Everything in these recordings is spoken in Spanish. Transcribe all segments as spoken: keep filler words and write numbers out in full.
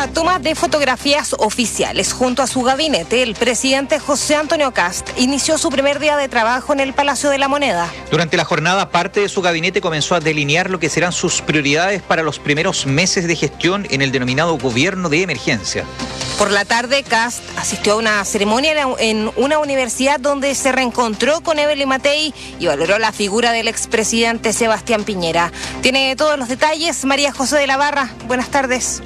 la toma de fotografías oficiales junto a su gabinete, el presidente José Antonio Kast inició su primer día de trabajo en el Palacio de la Moneda. Durante la jornada, parte de su gabinete comenzó a delinear lo que serán sus prioridades para los primeros meses de gestión en el denominado gobierno de emergencia. Por la tarde, Kast asistió a una ceremonia en una universidad donde se reencontró con Evelyn Matei y valoró la figura del expresidente Sebastián Piñera. Tiene todos los detalles María José de la Barra. Buenas tardes.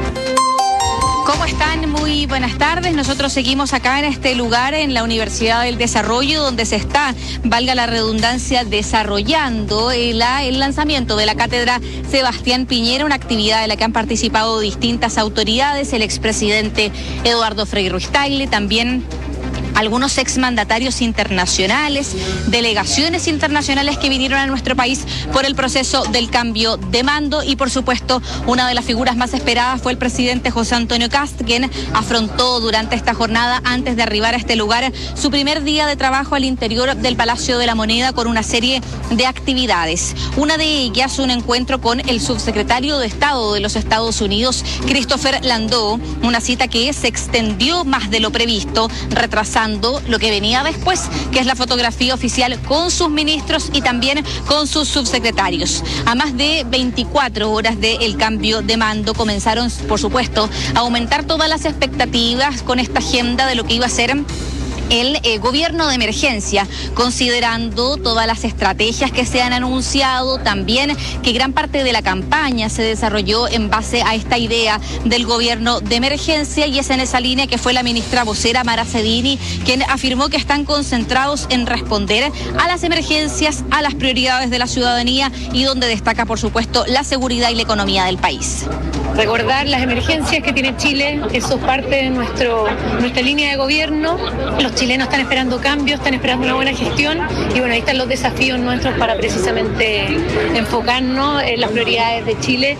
¿Cómo están? Muy buenas tardes. Nosotros seguimos acá en este lugar, en la Universidad del Desarrollo, donde se está, valga la redundancia, desarrollando el, el lanzamiento de la cátedra Sebastián Piñera, una actividad en la que han participado distintas autoridades, el expresidente Eduardo Frei Ruiz-Tagle, también algunos exmandatarios internacionales, delegaciones internacionales que vinieron a nuestro país por el proceso del cambio de mando y, por supuesto, una de las figuras más esperadas fue el presidente José Antonio Kast, quien afrontó durante esta jornada, antes de arribar a este lugar, su primer día de trabajo al interior del Palacio de la Moneda con una serie de actividades. Una de ellas, un encuentro con el subsecretario de Estado de los Estados Unidos, Christopher Landau, una cita que se extendió más de lo previsto, retrasando lo que venía después, que es la fotografía oficial con sus ministros y también con sus subsecretarios. A más de veinticuatro horas del cambio de mando comenzaron, por supuesto, a aumentar todas las expectativas con esta agenda de lo que iba a ser el eh, gobierno de emergencia, considerando todas las estrategias que se han anunciado, también que gran parte de la campaña se desarrolló en base a esta idea del gobierno de emergencia, y es en esa línea que fue la ministra vocera Mara Cedini quien afirmó que están concentrados en responder a las emergencias, a las prioridades de la ciudadanía, y donde destaca, por supuesto, la seguridad y la economía del país. Recordar las emergencias que tiene Chile, eso es parte de nuestro, nuestra línea de gobierno. Los chilenos están esperando cambios, están esperando una buena gestión, y bueno, ahí están los desafíos nuestros para precisamente enfocarnos en las prioridades de Chile.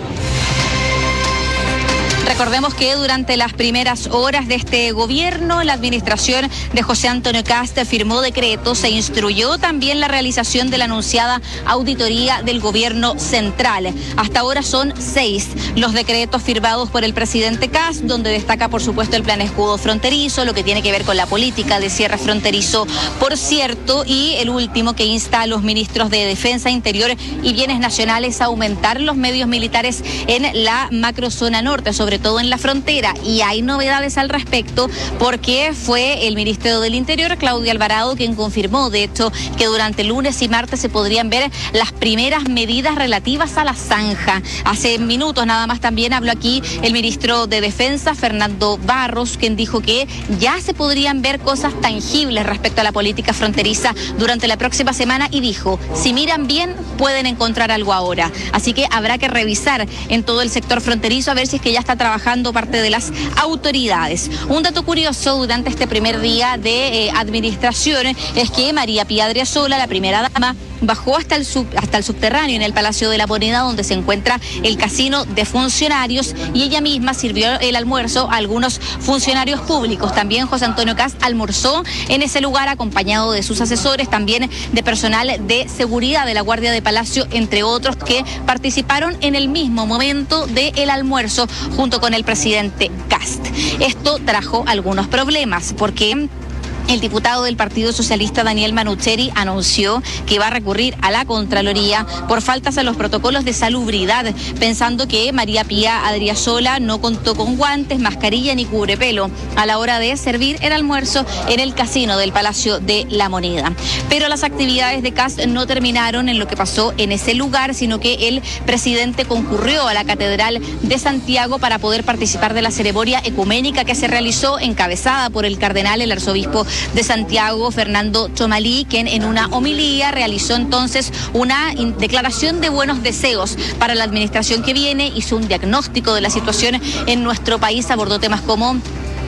Recordemos que durante las primeras horas de este gobierno, la administración de José Antonio Kast firmó decretos e instruyó también la realización de la anunciada auditoría del gobierno central. Hasta ahora son seis los decretos firmados por el presidente Kast, donde destaca, por supuesto, el plan escudo fronterizo, lo que tiene que ver con la política de cierre fronterizo, por cierto, y el último, que insta a los ministros de Defensa, Interior y Bienes Nacionales a aumentar los medios militares en la macrozona norte, sobre todo en la frontera. Y hay novedades al respecto, porque fue el Ministerio del Interior, Claudia Alvarado, quien confirmó, de hecho, que durante lunes y martes se podrían ver las primeras medidas relativas a la zanja. Hace minutos nada más también habló aquí el ministro de Defensa, Fernando Barros, quien dijo que ya se podrían ver cosas tangibles respecto a la política fronteriza durante la próxima semana, y dijo, si miran bien, pueden encontrar algo ahora. Así que habrá que revisar en todo el sector fronterizo a ver si es que ya está trabajando parte de las autoridades. Un dato curioso durante este primer día de eh, administración es que María Pía Adriasola, la primera dama, bajó hasta el, sub, hasta el subterráneo en el Palacio de la Moneda, donde se encuentra el casino de funcionarios, y ella misma sirvió el almuerzo a algunos funcionarios públicos. También José Antonio Kast almorzó en ese lugar acompañado de sus asesores, también de personal de seguridad de la Guardia de Palacio, entre otros, que participaron en el mismo momento del almuerzo junto con el presidente Kast. Esto trajo algunos problemas, porque el diputado del Partido Socialista, Daniel Manucheri, anunció que va a recurrir a la Contraloría por faltas a los protocolos de salubridad, pensando que María Pía Adriasola no contó con guantes, mascarilla ni cubrepelo a la hora de servir el almuerzo en el casino del Palacio de la Moneda. Pero las actividades de Kast no terminaron en lo que pasó en ese lugar, sino que el presidente concurrió a la Catedral de Santiago para poder participar de la ceremonia ecuménica que se realizó, encabezada por el cardenal, el arzobispo de Santiago, Fernando Chomalí, quien en una homilía realizó entonces una declaración de buenos deseos para la administración que viene, hizo un diagnóstico de la situación en nuestro país, abordó temas como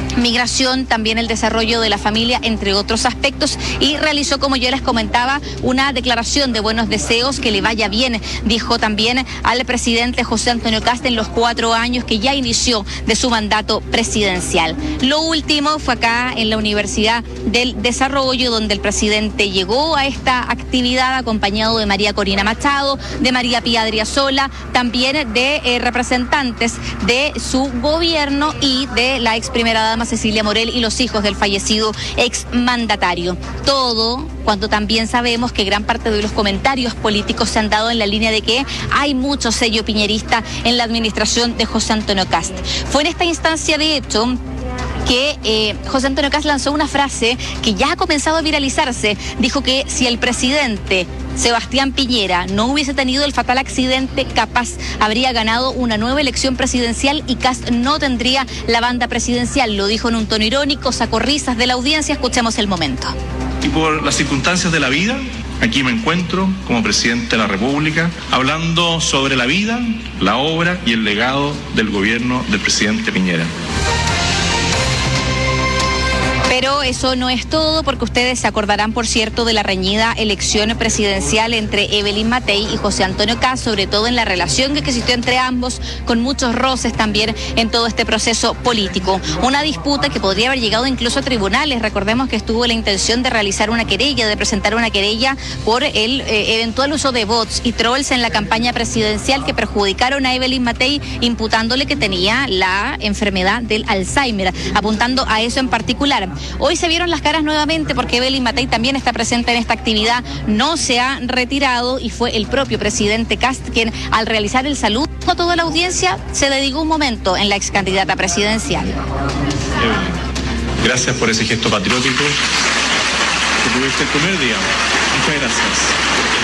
migración, también el desarrollo de la familia, entre otros aspectos, y realizó, como yo les comentaba, una declaración de buenos deseos, que le vaya bien, dijo también al presidente José Antonio Kast en los cuatro años que ya inició de su mandato presidencial. Lo último fue acá en la Universidad del Desarrollo, donde el presidente llegó a esta actividad acompañado de María Corina Machado, de María Pía Adriasola, también de eh, representantes de su gobierno y de la ex primera dama Cecilia Morel y los hijos del fallecido exmandatario. Todo cuando también sabemos que gran parte de los comentarios políticos se han dado en la línea de que hay mucho sello piñerista en la administración de José Antonio Kast. Fue en esta instancia, de hecho, que eh, José Antonio Kast lanzó una frase que ya ha comenzado a viralizarse. Dijo que si el presidente Sebastián Piñera no hubiese tenido el fatal accidente, capaz habría ganado una nueva elección presidencial y Kast no tendría la banda presidencial. Lo dijo en un tono irónico, sacó risas de la audiencia. Escuchemos el momento. Y por las circunstancias de la vida, aquí me encuentro como presidente de la República, hablando sobre la vida, la obra y el legado del gobierno del presidente Piñera. Pero eso no es todo, porque ustedes se acordarán, por cierto, de la reñida elección presidencial entre Evelyn Matei y José Antonio Kast, sobre todo en la relación que existió entre ambos, con muchos roces también en todo este proceso político. Una disputa que podría haber llegado incluso a tribunales. Recordemos que estuvo la intención de realizar una querella, de presentar una querella por el eh, eventual uso de bots y trolls en la campaña presidencial que perjudicaron a Evelyn Matei, imputándole que tenía la enfermedad del Alzheimer, apuntando a eso en particular. Hoy se vieron las caras nuevamente porque Evelyn Matei también está presente en esta actividad, no se ha retirado, y fue el propio presidente Kast quien, al realizar el saludo a toda la audiencia, se dedicó un momento en la ex candidata presidencial. Evelyn, gracias por ese gesto patriótico que tuviste el primer día. Muchas gracias.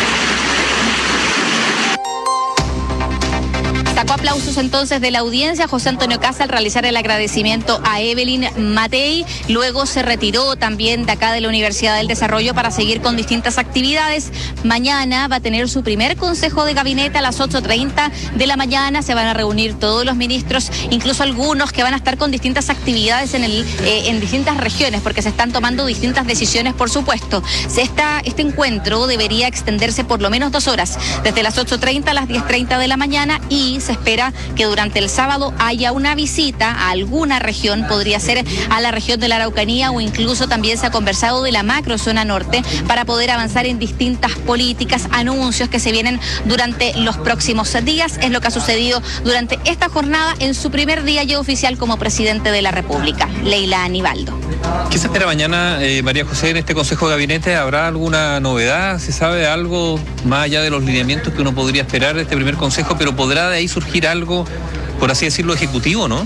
Sacó aplausos entonces de la audiencia José Antonio Kast al realizar el agradecimiento a Evelyn Matei. Luego se retiró también de acá de la Universidad del Desarrollo para seguir con distintas actividades. Mañana va a tener su primer consejo de gabinete a las ocho treinta de la mañana. Se van a reunir todos los ministros, incluso algunos que van a estar con distintas actividades en, el, eh, en distintas regiones, porque se están tomando distintas decisiones, por supuesto. Esta, este encuentro debería extenderse por lo menos dos horas, desde las ocho treinta a las diez treinta de la mañana, y se espera que durante el sábado haya una visita a alguna región, podría ser a la región de la Araucanía, o incluso también se ha conversado de la macrozona norte para poder avanzar en distintas políticas, anuncios que se vienen durante los próximos días. Es lo que ha sucedido durante esta jornada en su primer día ya oficial como presidente de la República. Leila Aníbaldo. ¿Qué se espera mañana, eh, María José, en este Consejo de Gabinete? ¿Habrá alguna novedad? ¿Se sabe algo más allá de los lineamientos que uno podría esperar de este primer Consejo? Pero podrá de ahí surgir algo, por así decirlo, ejecutivo, ¿no?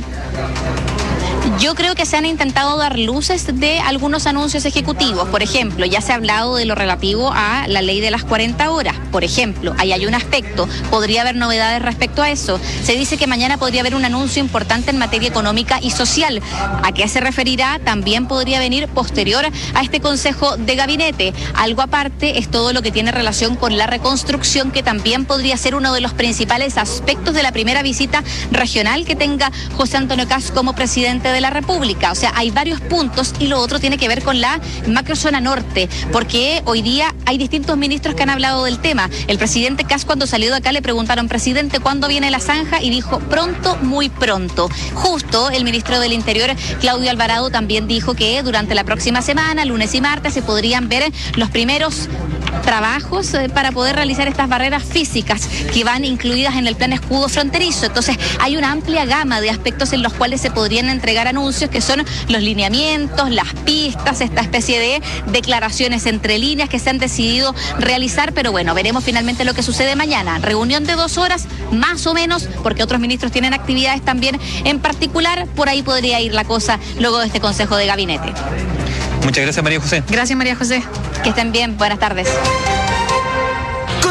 Yo creo que se han intentado dar luces de algunos anuncios ejecutivos. Por ejemplo, ya se ha hablado de lo relativo a la ley de las cuarenta horas. Por ejemplo, ahí hay un aspecto. Podría haber novedades respecto a eso. Se dice que mañana podría haber un anuncio importante en materia económica y social. ¿A qué se referirá? También podría venir posterior a este Consejo de Gabinete. Algo aparte es todo lo que tiene relación con la reconstrucción, que también podría ser uno de los principales aspectos de la primera visita regional que tenga José Antonio Kast como presidente de la República. O sea, hay varios puntos, y lo otro tiene que ver con la macrozona norte, porque hoy día hay distintos ministros que han hablado del tema. El presidente Kast, cuando salió de acá, le preguntaron: presidente, ¿cuándo viene la zanja? Y dijo: pronto, muy pronto. Justo el ministro del Interior, Claudio Alvarado, también dijo que durante la próxima semana, lunes y martes, se podrían ver los primeros trabajos eh, para poder realizar estas barreras físicas que van incluidas en el plan escudo fronterizo. Entonces hay una amplia gama de aspectos en los cuales se podrían entregar anuncios, que son los lineamientos, las pistas, esta especie de declaraciones entre líneas que se han decidido realizar. Pero bueno, veremos finalmente lo que sucede mañana. Reunión de dos horas, más o menos, porque otros ministros tienen actividades también en particular. Por ahí podría ir la cosa luego de este Consejo de Gabinete. Muchas gracias, María José. Gracias, María José. Que estén bien. Buenas tardes.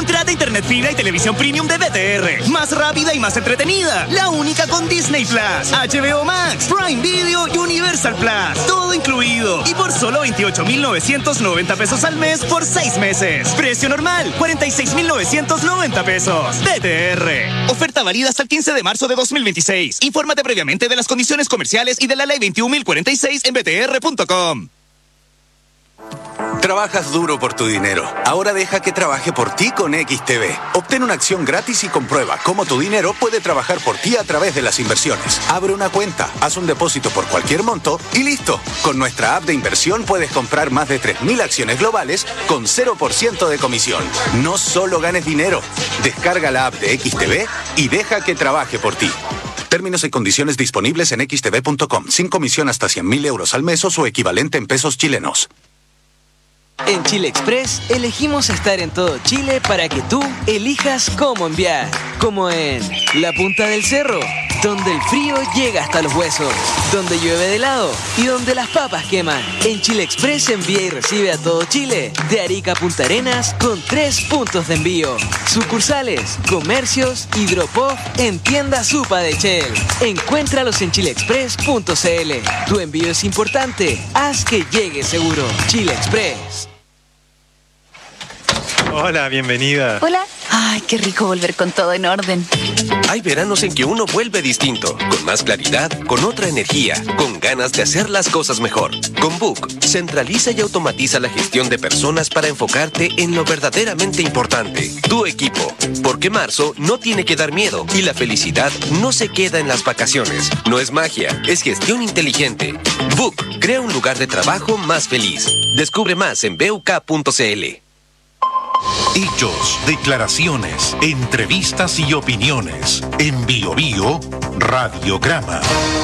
Contrata internet fibra y televisión premium de B T R. Más rápida y más entretenida. La única con Disney Plus, H B O Max, Prime Video y Universal Plus. Todo incluido. Y por solo veintiocho mil novecientos noventa pesos al mes por seis meses. Precio normal, cuarenta y seis mil novecientos noventa pesos. B T R. Oferta válida hasta el quince de marzo de dos mil veintiséis. Infórmate previamente de las condiciones comerciales y de la ley veintiún mil cuarenta y seis en b t r punto com. Trabajas duro por tu dinero. Ahora deja que trabaje por ti con X T B. Obtén una acción gratis y comprueba cómo tu dinero puede trabajar por ti a través de las inversiones. Abre una cuenta, haz un depósito por cualquier monto y listo. Con nuestra app de inversión puedes comprar más de tres mil acciones globales con cero por ciento de comisión. No solo ganes dinero. Descarga la app de X T B y deja que trabaje por ti. Términos y condiciones disponibles en x t v punto com. Sin comisión hasta cien mil euros al mes o su equivalente en pesos chilenos. En Chile Express elegimos estar en todo Chile para que tú elijas cómo enviar. Como en la punta del cerro, donde el frío llega hasta los huesos, donde llueve de helado y donde las papas queman. En Chile Express envía y recibe a todo Chile, de Arica a Punta Arenas, con tres puntos de envío. Sucursales, comercios y drop-off en tienda Supa de Shell. Encuéntralos en chile express punto c l. Tu envío es importante, haz que llegue seguro. Chile Express. Hola, bienvenida. Hola. Ay, qué rico volver con todo en orden. Hay veranos en que uno vuelve distinto, con más claridad, con otra energía, con ganas de hacer las cosas mejor. Con Book, centraliza y automatiza la gestión de personas para enfocarte en lo verdaderamente importante, tu equipo. Porque marzo no tiene que dar miedo y la felicidad no se queda en las vacaciones. No es magia, es gestión inteligente. Book crea un lugar de trabajo más feliz. Descubre más en b u k punto c l. Hechos, declaraciones, entrevistas y opiniones. En Bio Bio, Radiograma.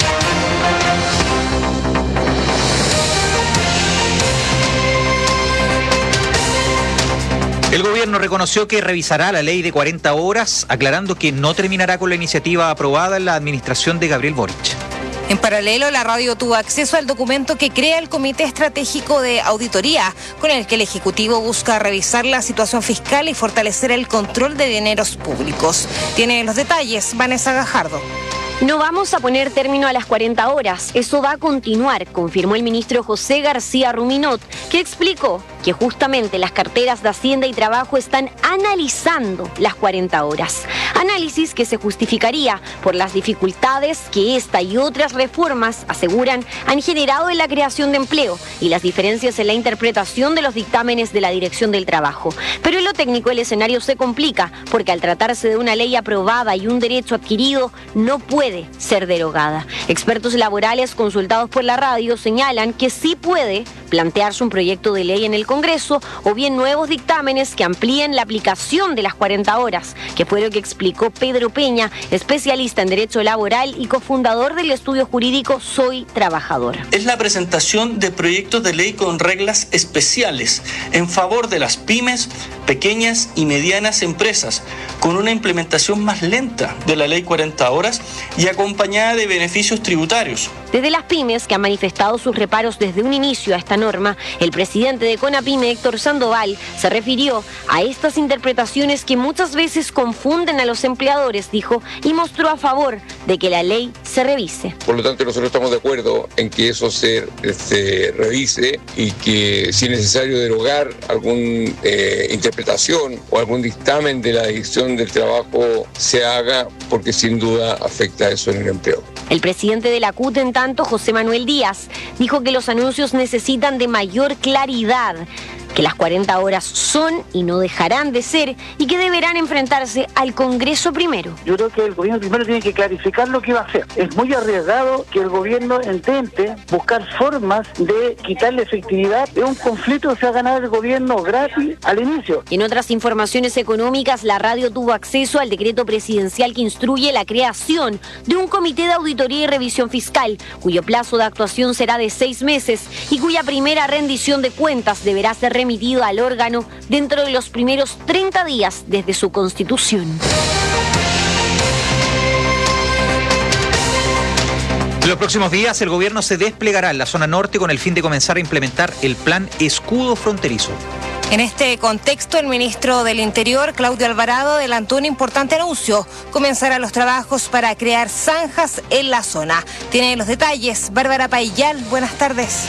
El gobierno reconoció que revisará la ley de cuarenta horas, aclarando que no terminará con la iniciativa aprobada en la administración de Gabriel Boric. En paralelo, la radio tuvo acceso al documento que crea el Comité Estratégico de Auditoría, con el que el Ejecutivo busca revisar la situación fiscal y fortalecer el control de dineros públicos. Tiene los detalles Vanessa Gajardo. No vamos a poner término a las cuarenta horas, eso va a continuar, confirmó el ministro José García Ruminot, que explicó que justamente las carteras de Hacienda y Trabajo están analizando las cuarenta horas. Análisis que se justificaría por las dificultades que esta y otras reformas, aseguran, han generado en la creación de empleo y las diferencias en la interpretación de los dictámenes de la Dirección del Trabajo. Pero en lo técnico el escenario se complica, porque al tratarse de una ley aprobada y un derecho adquirido, no puede ser derogada. Expertos laborales consultados por la radio señalan que sí puede plantearse un proyecto de ley en el Congreso o bien nuevos dictámenes que amplíen la aplicación de las cuarenta horas, que fue lo que explicó Pedro Peña, especialista en Derecho Laboral y cofundador del estudio jurídico Soy Trabajador. Es la presentación de proyectos de ley con reglas especiales en favor de las pymes, pequeñas y medianas empresas, con una implementación más lenta de la ley cuarenta horas y acompañada de beneficios tributarios. Desde las pymes, que han manifestado sus reparos desde un inicio a esta norma, el presidente de CONAPYME, Héctor Sandoval, se refirió a estas interpretaciones que muchas veces confunden a los empleadores, dijo, y mostró a favor de que la ley se revise. Por lo tanto, nosotros estamos de acuerdo en que eso se, se revise y que, si es necesario derogar alguna eh, interpretación o algún dictamen de la Dirección del Trabajo, se haga, porque sin duda afecta a eso en el empleo. El presidente de la C U T, en tanto, José Manuel Díaz, dijo que los anuncios necesitan de mayor claridad, que las cuarenta horas son y no dejarán de ser y que deberán enfrentarse al Congreso primero. Yo creo que el gobierno primero tiene que clarificar lo que va a hacer. Es muy arriesgado que el gobierno intente buscar formas de quitarle efectividad de un conflicto que se ha ganado el gobierno gratis al inicio. En otras informaciones económicas, la radio tuvo acceso al decreto presidencial que instruye la creación de un comité de auditoría y revisión fiscal, cuyo plazo de actuación será de seis meses y cuya primera rendición de cuentas deberá ser remitido al órgano dentro de los primeros treinta días desde su constitución. En los próximos días, el gobierno se desplegará en la zona norte con el fin de comenzar a implementar el plan Escudo Fronterizo. En este contexto, el ministro del Interior, Claudio Alvarado, adelantó un importante anuncio. Comenzarán los trabajos para crear zanjas en la zona. Tiene los detalles Bárbara Paillal. Buenas tardes.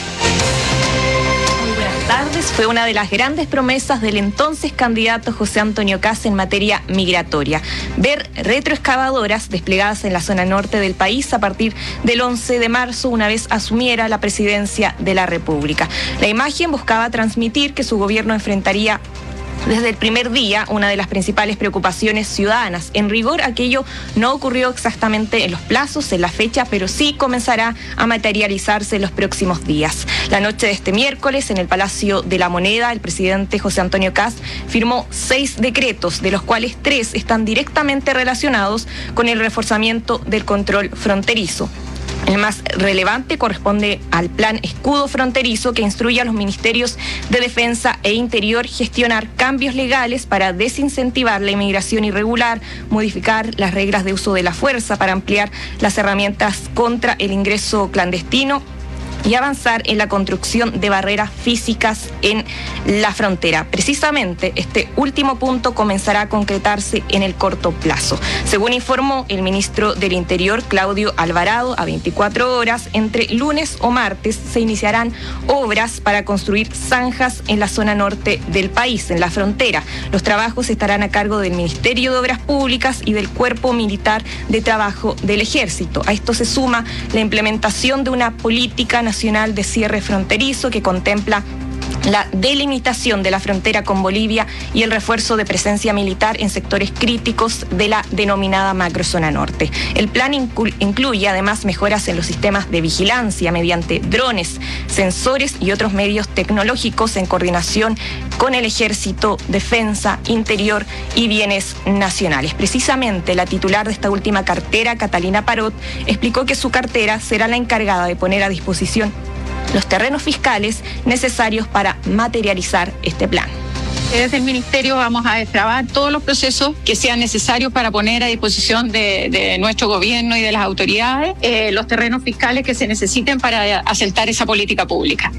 Tardes fue una de las grandes promesas del entonces candidato José Antonio Kast en materia migratoria. Ver retroexcavadoras desplegadas en la zona norte del país a partir del once de marzo, una vez asumiera la presidencia de la República. La imagen buscaba transmitir que su gobierno enfrentaría desde el primer día una de las principales preocupaciones ciudadanas. En rigor, aquello no ocurrió exactamente en los plazos, en la fecha, pero sí comenzará a materializarse en los próximos días. La noche de este miércoles, en el Palacio de la Moneda, el presidente José Antonio Kast firmó seis decretos, de los cuales tres están directamente relacionados con el reforzamiento del control fronterizo. El más relevante corresponde al Plan Escudo Fronterizo, que instruye a los ministerios de Defensa e Interior gestionar cambios legales para desincentivar la inmigración irregular, modificar las reglas de uso de la fuerza para ampliar las herramientas contra el ingreso clandestino y avanzar en la construcción de barreras físicas en la frontera. Precisamente este último punto comenzará a concretarse en el corto plazo. Según informó el ministro del Interior, Claudio Alvarado, a veinticuatro horas, entre lunes o martes, se iniciarán obras para construir zanjas en la zona norte del país, en la frontera. Los trabajos estarán a cargo del Ministerio de Obras Públicas y del Cuerpo Militar de Trabajo del Ejército. A esto se suma la implementación de una política nacional Nacional de cierre fronterizo que contempla la delimitación de la frontera con Bolivia y el refuerzo de presencia militar en sectores críticos de la denominada macrozona norte. El plan inclu- incluye además mejoras en los sistemas de vigilancia mediante drones, sensores y otros medios tecnológicos en coordinación con el Ejército, Defensa, Interior y Bienes Nacionales. Precisamente la titular de esta última cartera, Catalina Parot, explicó que su cartera será la encargada de poner a disposición los terrenos fiscales necesarios para materializar este plan. Desde el Ministerio vamos a destrabar todos los procesos que sean necesarios para poner a disposición de, de nuestro gobierno y de las autoridades eh, los terrenos fiscales que se necesiten para aceptar esa política pública.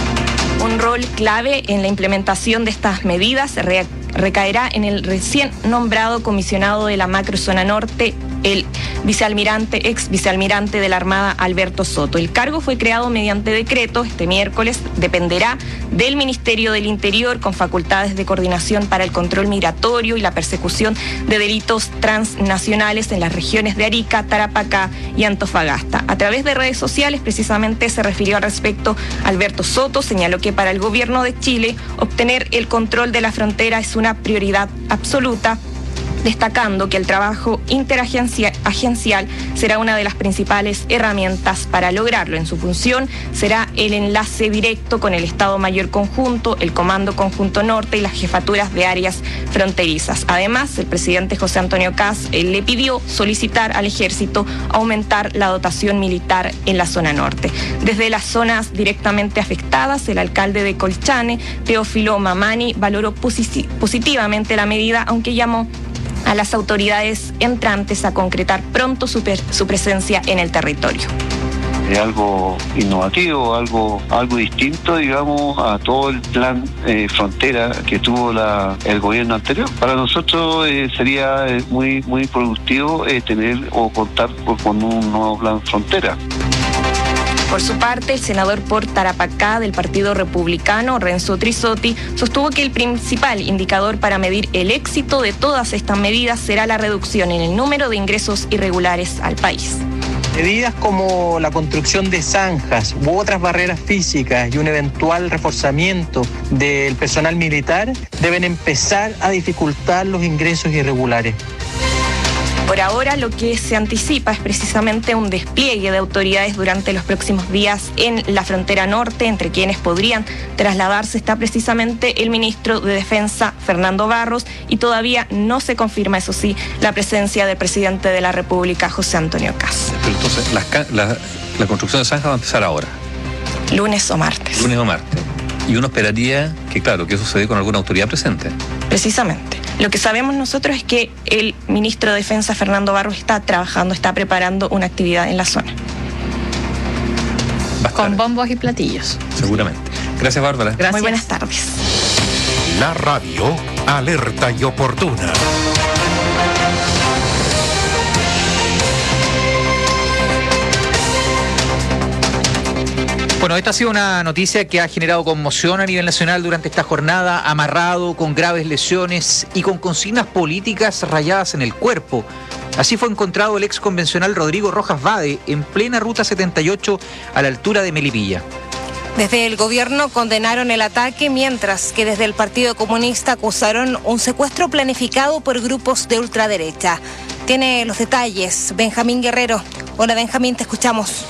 Un rol clave en la implementación de estas medidas re- recaerá en el recién nombrado comisionado de la macrozona norte, el vicealmirante, ex vicealmirante de la Armada, Alberto Soto. El cargo fue creado mediante decreto este miércoles, dependerá del Ministerio del Interior con facultades de coordinación para el control migratorio y la persecución de delitos transnacionales en las regiones de Arica, Tarapacá y Antofagasta. A través de redes sociales precisamente se refirió al respecto Alberto Soto, señaló que para el gobierno de Chile obtener el control de la frontera es una prioridad absoluta, destacando que el trabajo interagencial será una de las principales herramientas para lograrlo. En su función será el enlace directo con el Estado Mayor Conjunto, el Comando Conjunto Norte y las jefaturas de áreas fronterizas. Además, el presidente José Antonio Kast eh, le pidió solicitar al Ejército aumentar la dotación militar en la zona norte. Desde las zonas directamente afectadas, el alcalde de Colchane, Teófilo Mamani, valoró posi- positivamente la medida, aunque llamó a las autoridades entrantes a concretar pronto su, per, su presencia en el territorio. Es algo innovativo, algo algo distinto, digamos, a todo el plan eh, frontera que tuvo la, el gobierno anterior. Para nosotros eh, sería eh, muy muy productivo eh, tener o contar con un nuevo plan frontera. Por su parte, el senador por Tarapacá del Partido Republicano, Renzo Trisotti, sostuvo que el principal indicador para medir el éxito de todas estas medidas será la reducción en el número de ingresos irregulares al país. Medidas como la construcción de zanjas u otras barreras físicas y un eventual reforzamiento del personal militar deben empezar a dificultar los ingresos irregulares. Por ahora, lo que se anticipa es precisamente un despliegue de autoridades durante los próximos días en la frontera norte, entre quienes podrían trasladarse está precisamente el ministro de Defensa, Fernando Barros, y todavía no se confirma, eso sí, la presencia del presidente de la República, José Antonio Kast. Pero entonces, la, la, la construcción de zanja va a empezar ahora. Lunes o martes. Lunes o martes. Y uno esperaría que, claro, que eso se dé con alguna autoridad presente. Precisamente. Lo que sabemos nosotros es que el ministro de Defensa, Fernando Barros, está trabajando, está preparando una actividad en la zona. Con bombos y platillos. Seguramente. Gracias, Bárbara. Gracias. Muy buenas tardes. La radio alerta y oportuna. Bueno, esta ha sido una noticia que ha generado conmoción a nivel nacional durante esta jornada, amarrado, con graves lesiones y con consignas políticas rayadas en el cuerpo. Así fue encontrado el ex convencional Rodrigo Rojas Vade en plena ruta setenta y ocho a la altura de Melipilla. Desde el gobierno condenaron el ataque, mientras que desde el Partido Comunista acusaron un secuestro planificado por grupos de ultraderecha. Tiene los detalles Benjamín Guerrero. Hola Benjamín, te escuchamos.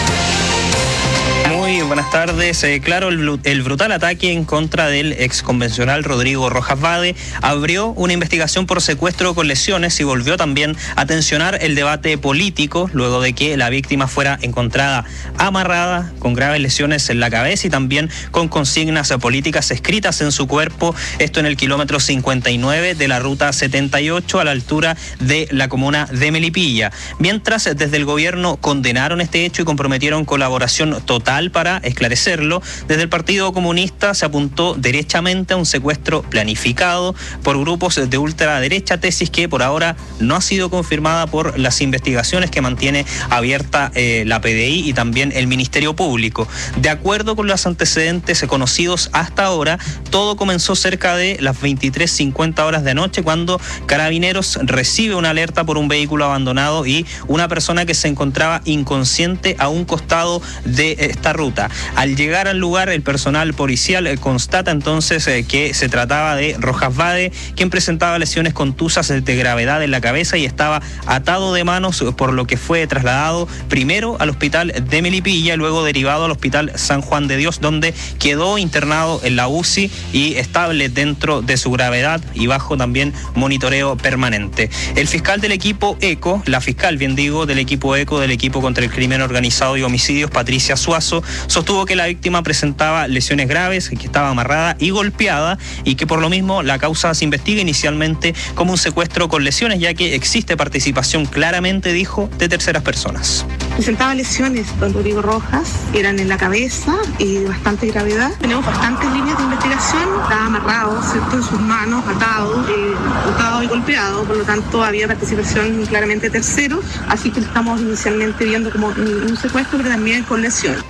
Muy buenas tardes. Eh, claro, el, el brutal ataque en contra del ex convencional Rodrigo Rojas Vade abrió una investigación por secuestro con lesiones y volvió también a tensionar el debate político luego de que la víctima fuera encontrada amarrada con graves lesiones en la cabeza y también con consignas políticas escritas en su cuerpo, esto en el kilómetro cincuenta y nueve de la ruta setenta y ocho a la altura de la comuna de Melipilla. Mientras desde el gobierno condenaron este hecho y comprometieron colaboración total para esclarecerlo, desde el Partido Comunista se apuntó derechamente a un secuestro planificado por grupos de ultraderecha, tesis que por ahora no ha sido confirmada por las investigaciones que mantiene abierta eh, la P D I y también el Ministerio Público. De acuerdo con los antecedentes conocidos hasta ahora, todo comenzó cerca de las veintitrés cincuenta horas de anoche, cuando Carabineros recibe una alerta por un vehículo abandonado y una persona que se encontraba inconsciente a un costado de esta ruta. Al llegar al lugar, el personal policial eh, constata entonces eh, que se trataba de Rojas Vade, quien presentaba lesiones contusas de gravedad en la cabeza y estaba atado de manos, por lo que fue trasladado primero al hospital de Melipilla y luego derivado al hospital San Juan de Dios, donde quedó internado en la U C I y estable dentro de su gravedad y bajo también monitoreo permanente. El fiscal del equipo ECO, la fiscal bien digo, del equipo ECO, del equipo contra el crimen organizado y homicidios, Patricia Suazo, sostuvo que la víctima presentaba lesiones graves, que estaba amarrada y golpeada y que por lo mismo la causa se investiga inicialmente como un secuestro con lesiones, ya que existe participación claramente, dijo, de terceras personas. Presentaba lesiones, don Rodrigo Rojas, eran en la cabeza y de bastante gravedad. Tenemos bastantes líneas de investigación, estaba amarrado, ¿cierto?, en sus manos, atado, eh, atado y golpeado, por lo tanto había participación claramente de terceros, así que lo estamos inicialmente viendo como un secuestro, pero también con lesiones.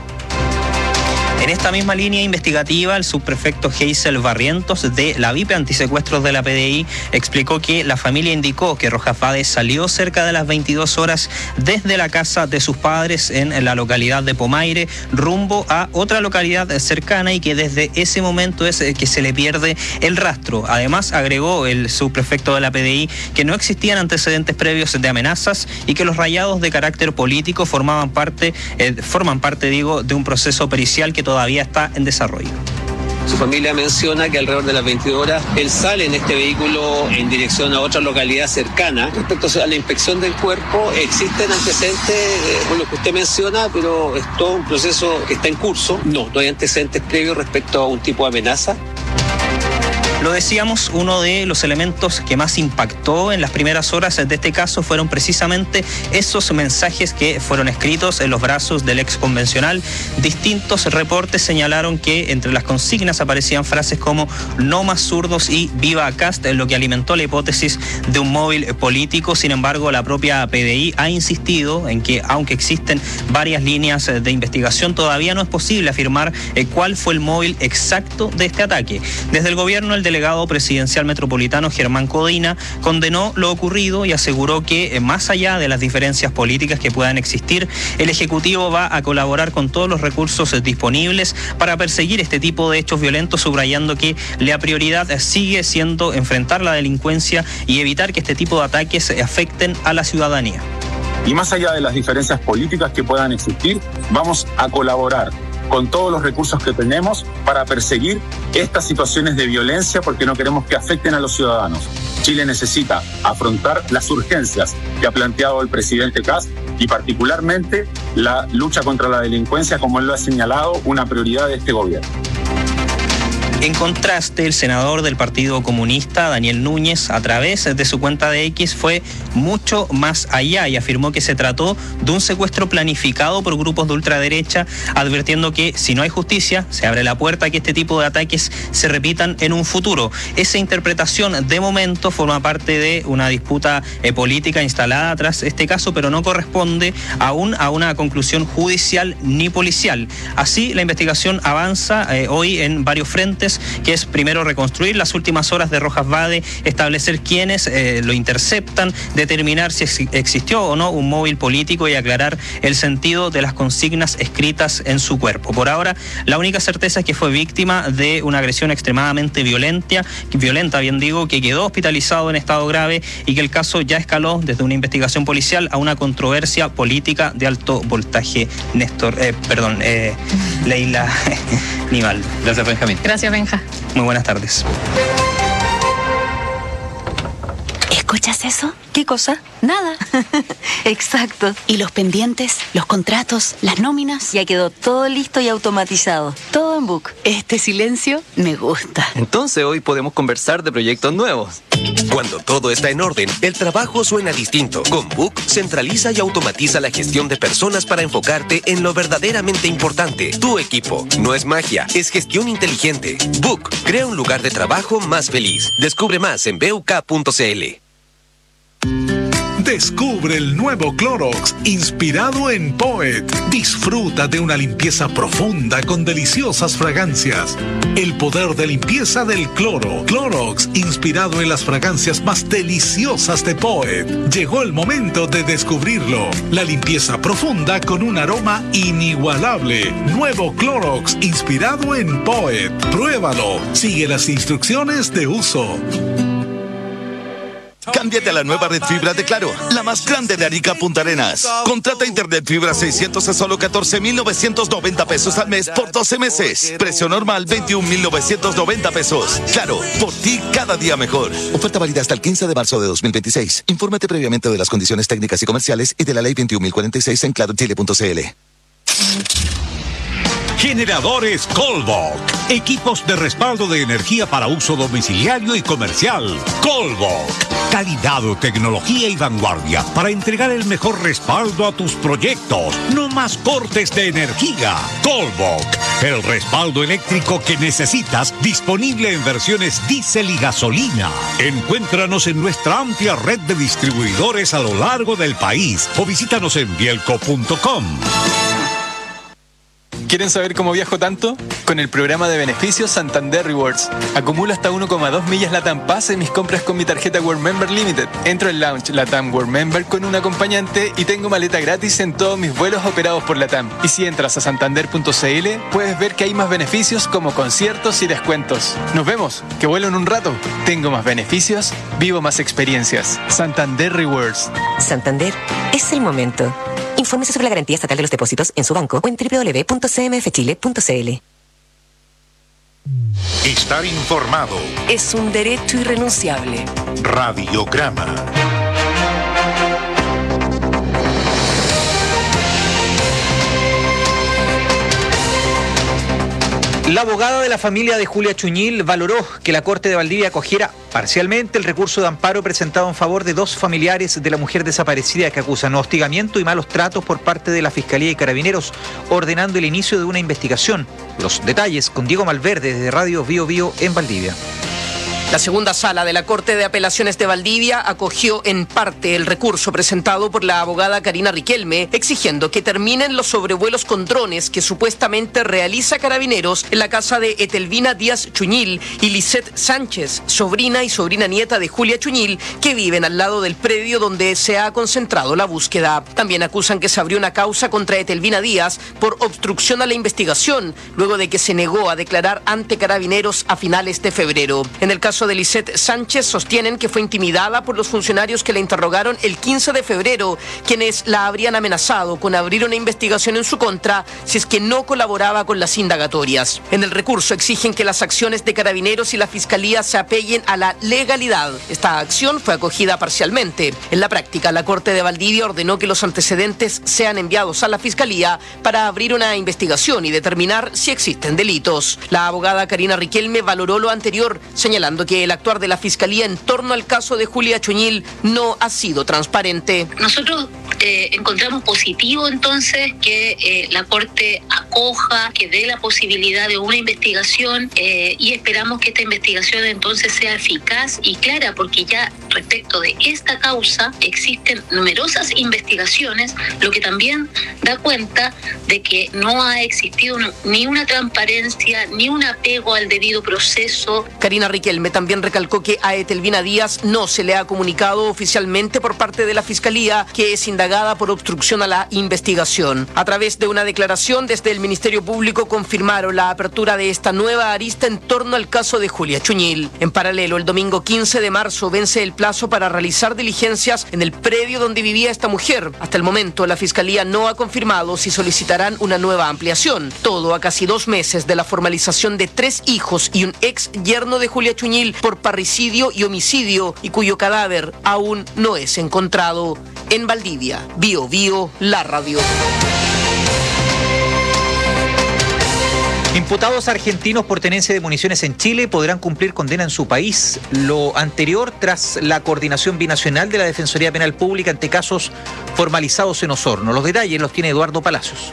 En esta misma línea investigativa, el subprefecto Geisel Barrientos de la V I P Antisecuestros de la P D I explicó que la familia indicó que Rojas Vade salió cerca de las veintidós horas desde la casa de sus padres en la localidad de Pomaire rumbo a otra localidad cercana y que desde ese momento es que se le pierde el rastro. Además, agregó el subprefecto de la P D I que no existían antecedentes previos de amenazas y que los rayados de carácter político formaban parte, eh, forman parte, digo, de un proceso pericial que todavía está en desarrollo. Su familia menciona que alrededor de las veintidós horas él sale en este vehículo en dirección a otra localidad cercana. Respecto a la inspección del cuerpo, existen antecedentes, eh, por lo que usted menciona, pero es todo un proceso que está en curso. No, no hay antecedentes previos respecto a un tipo de amenaza. Lo decíamos, uno de los elementos que más impactó en las primeras horas de este caso fueron precisamente esos mensajes que fueron escritos en los brazos del ex convencional. Distintos reportes señalaron que entre las consignas aparecían frases como "no más zurdos" y "viva Kast", lo que alimentó la hipótesis de un móvil político. Sin embargo, la propia P D I ha insistido en que, aunque existen varias líneas de investigación, todavía no es posible afirmar cuál fue el móvil exacto de este ataque. Desde el gobierno, el delegado presidencial metropolitano Germán Codina condenó lo ocurrido y aseguró que, más allá de las diferencias políticas que puedan existir, el Ejecutivo va a colaborar con todos los recursos disponibles para perseguir este tipo de hechos violentos, subrayando que la prioridad sigue siendo enfrentar la delincuencia y evitar que este tipo de ataques afecten a la ciudadanía. Y más allá de las diferencias políticas que puedan existir, vamos a colaborar con todos los recursos que tenemos para perseguir estas situaciones de violencia, porque no queremos que afecten a los ciudadanos. Chile necesita afrontar las urgencias que ha planteado el presidente Kast y particularmente la lucha contra la delincuencia, como él lo ha señalado, una prioridad de este gobierno. En contraste, el senador del Partido Comunista, Daniel Núñez, a través de su cuenta de X, fue mucho más allá y afirmó que se trató de un secuestro planificado por grupos de ultraderecha, advirtiendo que si no hay justicia, se abre la puerta a que este tipo de ataques se repitan en un futuro. Esa interpretación, de momento, forma parte de una disputa eh, política instalada tras este caso, pero no corresponde aún a una conclusión judicial ni policial. Así, la investigación avanza eh, hoy en varios frentes, que es primero reconstruir las últimas horas de Rojas Vade, establecer quiénes eh, lo interceptan, determinar si ex existió o no un móvil político y aclarar el sentido de las consignas escritas en su cuerpo. Por ahora, la única certeza es que fue víctima de una agresión extremadamente violenta, violenta, bien digo, que quedó hospitalizado en estado grave y que el caso ya escaló desde una investigación policial a una controversia política de alto voltaje. Néstor, eh, perdón, eh, Leila Nival. Gracias, Benjamín. Gracias, Benja. Muy buenas tardes. ¿Escuchas eso? ¿Qué cosa? Nada. Exacto. ¿Y los pendientes, los contratos, las nóminas? Ya quedó todo listo y automatizado. Todo en Book. Este silencio me gusta. Entonces hoy podemos conversar de proyectos nuevos. Cuando todo está en orden, el trabajo suena distinto. Con Book, centraliza y automatiza la gestión de personas para enfocarte en lo verdaderamente importante, tu equipo. No es magia, es gestión inteligente. Book, crea un lugar de trabajo más feliz. Descubre más en b u k punto c l. Descubre el nuevo Clorox inspirado en Poet. Disfruta de una limpieza profunda con deliciosas fragancias. El poder de limpieza del cloro. Clorox inspirado en las fragancias más deliciosas de Poet. Llegó el momento de descubrirlo. La limpieza profunda con un aroma inigualable. Nuevo Clorox inspirado en Poet. Pruébalo. Sigue las instrucciones de uso. Cámbiate a la nueva red fibra de Claro, la más grande de Arica Punta Arenas. Contrata internet fibra seiscientos a solo catorce mil novecientos noventa pesos al mes por doce meses. Precio normal veintiún mil novecientos noventa pesos. Claro, por ti cada día mejor. Oferta válida hasta el quince de marzo de dos mil veintiséis. Infórmate previamente de las condiciones técnicas y comerciales y de la ley veintiún mil cuarenta y seis en claro chile punto c l. Generadores Colbok. Equipos de respaldo de energía para uso domiciliario y comercial. Colbok. Calidad, tecnología y vanguardia para entregar el mejor respaldo a tus proyectos. No más cortes de energía. Colbok. El respaldo eléctrico que necesitas, disponible en versiones diésel y gasolina. Encuéntranos en nuestra amplia red de distribuidores a lo largo del país o visítanos en bielco punto com. ¿Quieren saber cómo viajo tanto? Con el programa de beneficios Santander Rewards. Acumulo hasta uno coma dos millas LATAM Pass en mis compras con mi tarjeta World Member Limited. Entro en Lounge LATAM World Member con un acompañante y tengo maleta gratis en todos mis vuelos operados por LATAM. Y si entras a santander punto c l, puedes ver que hay más beneficios como conciertos y descuentos. Nos vemos, que vuelo en un rato. Tengo más beneficios, vivo más experiencias. Santander Rewards. Santander, es el momento. Infórmese sobre la garantía estatal de los depósitos en su banco o en w w w punto c m f chile punto c l. Estar informado Es un derecho irrenunciable. Radiograma. La abogada de la familia de Julia Chuñil valoró que la Corte de Valdivia acogiera parcialmente el recurso de amparo presentado en favor de dos familiares de la mujer desaparecida que acusan hostigamiento y malos tratos por parte de la Fiscalía y Carabineros, ordenando el inicio de una investigación. Los detalles con Diego Malverde desde Radio Bio Bio en Valdivia. La segunda sala de la Corte de Apelaciones de Valdivia acogió en parte el recurso presentado por la abogada Karina Riquelme, exigiendo que terminen los sobrevuelos con drones que supuestamente realiza Carabineros en la casa de Etelvina Díaz Chuñil y Lisette Sánchez, sobrina y sobrina nieta de Julia Chuñil, que viven al lado del predio donde se ha concentrado la búsqueda. También acusan que se abrió una causa contra Etelvina Díaz por obstrucción a la investigación, luego de que se negó a declarar ante Carabineros a finales de febrero. En el caso caso de Lisette Sánchez sostienen que fue intimidada por los funcionarios que la interrogaron el quince de febrero, quienes la habrían amenazado con abrir una investigación en su contra si es que no colaboraba con las indagatorias. En el recurso exigen que las acciones de Carabineros y la Fiscalía se apeguen a la legalidad. Esta acción fue acogida parcialmente. En la práctica, la Corte de Valdivia ordenó que los antecedentes sean enviados a la Fiscalía para abrir una investigación y determinar si existen delitos. La abogada Karina Riquelme valoró lo anterior, señalando que el actuar de la Fiscalía en torno al caso de Julia Chuñil no ha sido transparente. Nosotros eh, encontramos positivo entonces que eh, la Corte acoja, que dé la posibilidad de una investigación eh, y esperamos que esta investigación entonces sea eficaz y clara, porque ya respecto de esta causa existen numerosas investigaciones, lo que también da cuenta de que no ha existido ni una transparencia ni un apego al debido proceso. Karina Riquelme también recalcó que a Etelvina Díaz no se le ha comunicado oficialmente por parte de la Fiscalía que es indagada por obstrucción a la investigación. A través de una declaración desde el Ministerio Público confirmaron la apertura de esta nueva arista en torno al caso de Julia Chuñil. En paralelo, el domingo quince de marzo vence el plazo para realizar diligencias en el predio donde vivía esta mujer. Hasta el momento, la Fiscalía no ha confirmado si solicitarán una nueva ampliación. Todo a casi dos meses de la formalización de tres hijos y un ex yerno de Julia Chuñil por parricidio y homicidio, y cuyo cadáver aún no es encontrado. En Valdivia, Bio Bio, la radio. Imputados argentinos por tenencia de municiones en Chile podrán cumplir condena en su país. Lo anterior tras la coordinación binacional de la Defensoría Penal Pública ante casos formalizados en Osorno. Los detalles los tiene Eduardo Palacios.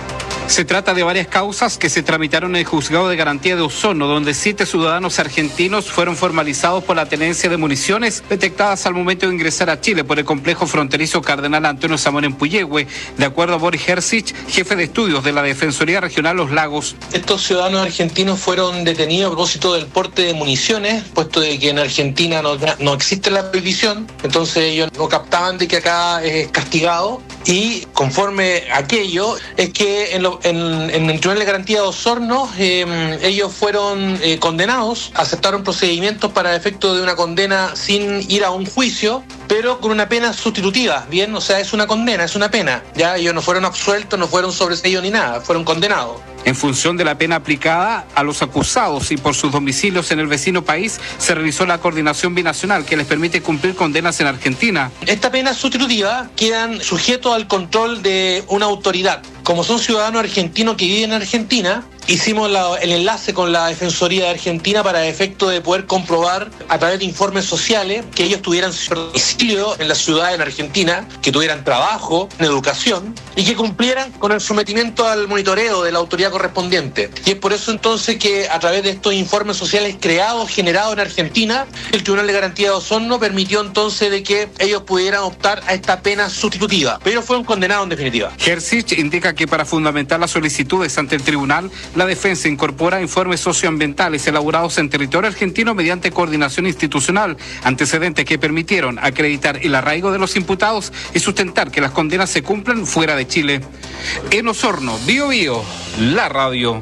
Se trata de varias causas que se tramitaron en el Juzgado de Garantía de Osorno, donde siete ciudadanos argentinos fueron formalizados por la tenencia de municiones detectadas al momento de ingresar a Chile por el complejo fronterizo Cardenal Antonio Zamora en Puyehue, de acuerdo a Boris Herzig, jefe de estudios de la Defensoría Regional Los Lagos. Estos ciudadanos argentinos fueron detenidos a propósito del porte de municiones, puesto de que en Argentina no, no existe la prohibición, entonces ellos no captaban de que acá es castigado, y conforme a aquello es que en, lo, en, en el Tribunal de Garantía de Osorno eh, ellos fueron eh, condenados, aceptaron procedimientos para efecto de una condena sin ir a un juicio, pero con una pena sustitutiva, ¿bien? O sea, es una condena, es una pena. Ya ellos no fueron absueltos, no fueron sobreseídos ni nada, fueron condenados. En función de la pena aplicada a los acusados y por sus domicilios en el vecino país, se realizó la coordinación binacional que les permite cumplir condenas en Argentina. Esta pena sustitutiva quedan sujetos al control de una autoridad. Como son ciudadanos argentinos que viven en Argentina, hicimos la, el enlace con la Defensoría de Argentina para efecto de poder comprobar a través de informes sociales que ellos tuvieran domicilio en la ciudad en Argentina, que tuvieran trabajo, en educación y que cumplieran con el sometimiento al monitoreo de la autoridad correspondiente. Y es por eso entonces que a través de estos informes sociales creados, generados en Argentina, el Tribunal de Garantía de Osorno permitió entonces de que ellos pudieran optar a esta pena sustitutiva. Pero ellos fueron condenados en definitiva. Herzig indica que para fundamentar las solicitudes ante el tribunal, la defensa incorpora informes socioambientales elaborados en territorio argentino mediante coordinación institucional, antecedentes que permitieron acreditar el arraigo de los imputados y sustentar que las condenas se cumplan fuera de Chile. En Osorno, Bio Bio, la radio.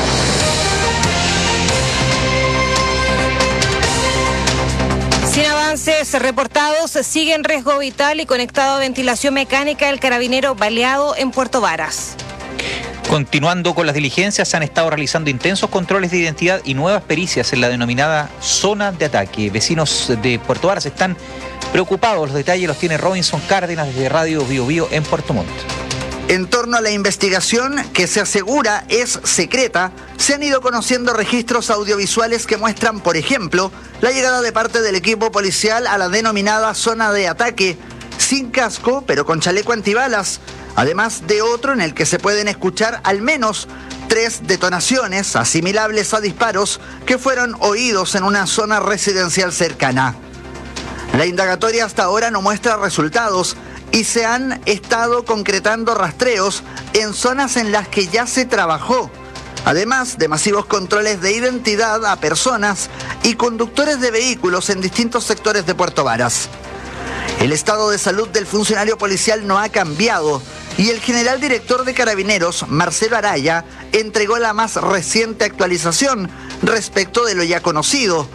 Sin avances reportados, sigue en riesgo vital y conectado a ventilación mecánica el carabinero baleado en Puerto Varas. Continuando con las diligencias, se han estado realizando intensos controles de identidad y nuevas pericias en la denominada zona de ataque. Vecinos de Puerto Varas están preocupados. Los detalles los tiene Robinson Cárdenas desde Radio Bio Bio en Puerto Montt. En torno a la investigación, que se asegura es secreta, se han ido conociendo registros audiovisuales que muestran, por ejemplo, la llegada de parte del equipo policial a la denominada zona de ataque, sin casco, pero con chaleco antibalas, además de otro en el que se pueden escuchar al menos tres detonaciones asimilables a disparos que fueron oídos en una zona residencial cercana. La indagatoria hasta ahora no muestra resultados y se han estado concretando rastreos en zonas en las que ya se trabajó, además de masivos controles de identidad a personas y conductores de vehículos en distintos sectores de Puerto Varas. El estado de salud del funcionario policial no ha cambiado y el general director de Carabineros, Marcelo Araya, entregó la más reciente actualización respecto de lo ya conocido.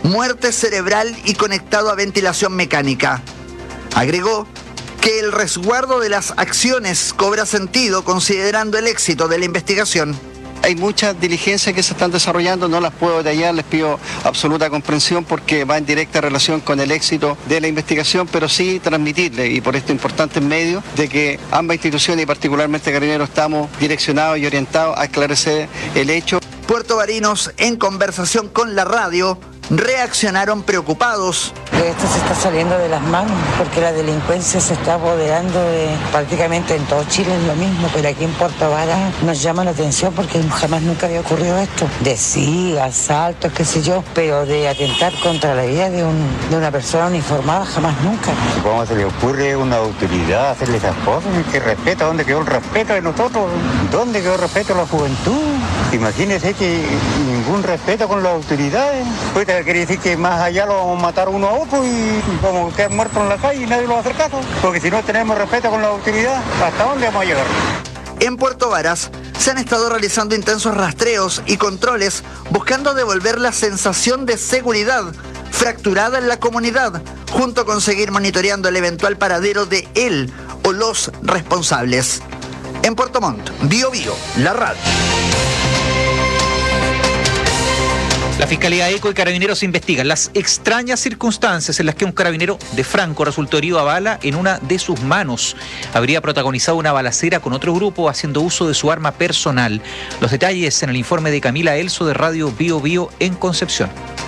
muerte cerebral y conectado a ventilación mecánica. Agregó que el resguardo de las acciones cobra sentido considerando el éxito de la investigación. Hay muchas diligencias que se están desarrollando, no las puedo detallar, les pido absoluta comprensión porque va en directa relación con el éxito de la investigación, pero sí transmitirle, y por estos importantes medios, de que ambas instituciones y particularmente Carabineros estamos direccionados y orientados a esclarecer el hecho. Puertovarinos, en conversación con la radio, reaccionaron preocupados. Esto se está saliendo de las manos porque la delincuencia se está apoderando de prácticamente en todo Chile, es lo mismo, pero aquí en Puerto Varas nos llama la atención porque jamás nunca había ocurrido esto. De sí, asaltos, qué sé yo, pero de atentar contra la vida de, un, de una persona uniformada jamás nunca. ¿Cómo se le ocurre a una autoridad hacerle esas cosas? ¿Qué respeto? ¿Dónde quedó el respeto de nosotros? ¿Dónde quedó el respeto de la juventud? Imagínense que ningún respeto con las autoridades. Pues quiere decir que más allá lo vamos a matar uno a otro y como quedan muertos en la calle y nadie lo va a hacer caso. Porque si no tenemos respeto con la autoridad, ¿hasta dónde vamos a llegar? En Puerto Varas se han estado realizando intensos rastreos y controles buscando devolver la sensación de seguridad fracturada en la comunidad, junto con seguir monitoreando el eventual paradero de él o los responsables. En Puerto Montt, Bio Bio, la radio. La Fiscalía ECO y Carabineros investigan las extrañas circunstancias en las que un carabinero de Franco resultó herido a bala en una de sus manos. Habría protagonizado una balacera con otro grupo haciendo uso de su arma personal. Los detalles en el informe de Camila Elso de Radio Bio Bio en Concepción.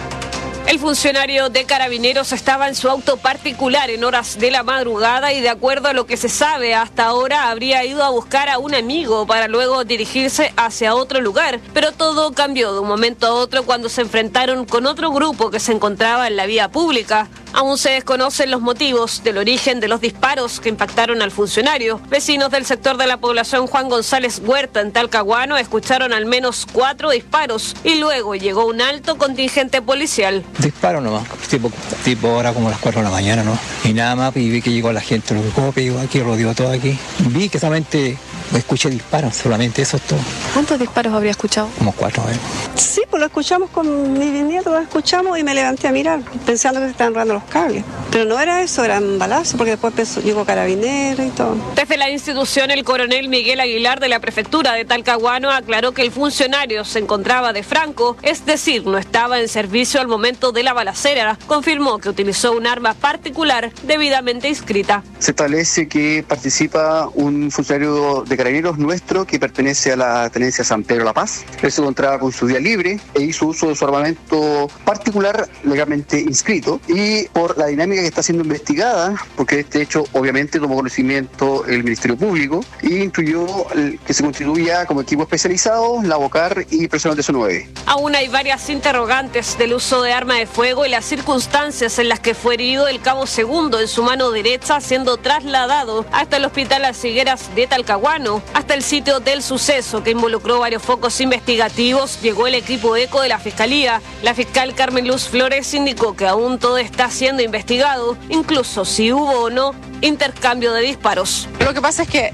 El funcionario de Carabineros estaba en su auto particular en horas de la madrugada y, de acuerdo a lo que se sabe hasta ahora, habría ido a buscar a un amigo para luego dirigirse hacia otro lugar. Pero todo cambió de un momento a otro cuando se enfrentaron con otro grupo que se encontraba en la vía pública. Aún se desconocen los motivos del origen de los disparos que impactaron al funcionario. Vecinos del sector de la población Juan González Huerta en Talcahuano escucharon al menos cuatro disparos y luego llegó un alto contingente policial. Disparo nomás, tipo, tipo ahora como a las cuatro de la mañana, ¿no? Y nada más, y vi que llegó la gente, lo que llegó aquí, rodeó todo aquí. Vi que solamente escuché disparos, solamente eso es todo. ¿Cuántos disparos habría escuchado? Como cuatro, ¿eh? Sí, pues lo escuchamos con mi bisnieto, lo escuchamos y me levanté a mirar, pensando que se estaban enredando los cables. Pero no era eso, eran balazos, porque después pensó, llegó Carabineros y todo. Desde la institución, el coronel Miguel Aguilar de la prefectura de Talcahuano aclaró que el funcionario se encontraba de Franco, es decir, no estaba en servicio al momento de la balacera. Confirmó que utilizó un arma particular debidamente inscrita. Se establece que participa un funcionario de Carabineros nuestro que pertenece a la tenencia San Pedro La Paz. Él se encontraba con su día libre e hizo uso de su armamento particular legalmente inscrito, y por la dinámica que está siendo investigada, porque de este hecho obviamente tomó conocimiento el Ministerio Público y instruyó que se constituya como equipo especializado la BOCAR y personal de S nueve. Aún hay varias interrogantes del uso de arma de fuego y las circunstancias en las que fue herido el cabo segundo en su mano derecha, siendo trasladado hasta el hospital Las Higueras de Talcahuano. Hasta el sitio del suceso, que involucró varios focos investigativos, llegó el equipo ECO de la Fiscalía. La fiscal Carmen Luz Flores indicó que aún todo está siendo investigado, incluso si hubo o no intercambio de disparos. Lo que pasa es que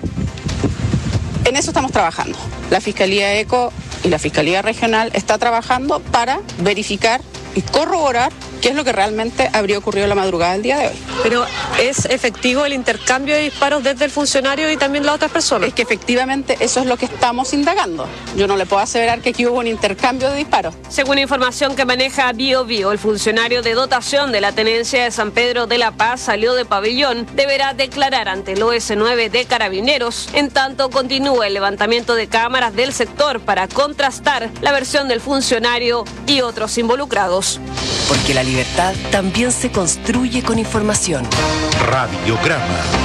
en eso estamos trabajando. La Fiscalía ECO y la Fiscalía Regional está trabajando para verificar y corroborar qué es lo que realmente habría ocurrido la madrugada del día de hoy. Pero ¿es efectivo el intercambio de disparos desde el funcionario y también las otras personas? Es que efectivamente eso es lo que estamos indagando. Yo no le puedo aseverar que aquí hubo un intercambio de disparos. Según información que maneja Bio Bio, el funcionario de dotación de la tenencia de San Pedro de la Paz salió de pabellón, deberá declarar ante el O S nueve de Carabineros. En tanto, continúa el levantamiento de cámaras del sector para contrastar la versión del funcionario y otros involucrados. Porque la libertad también se construye con información. Radiograma.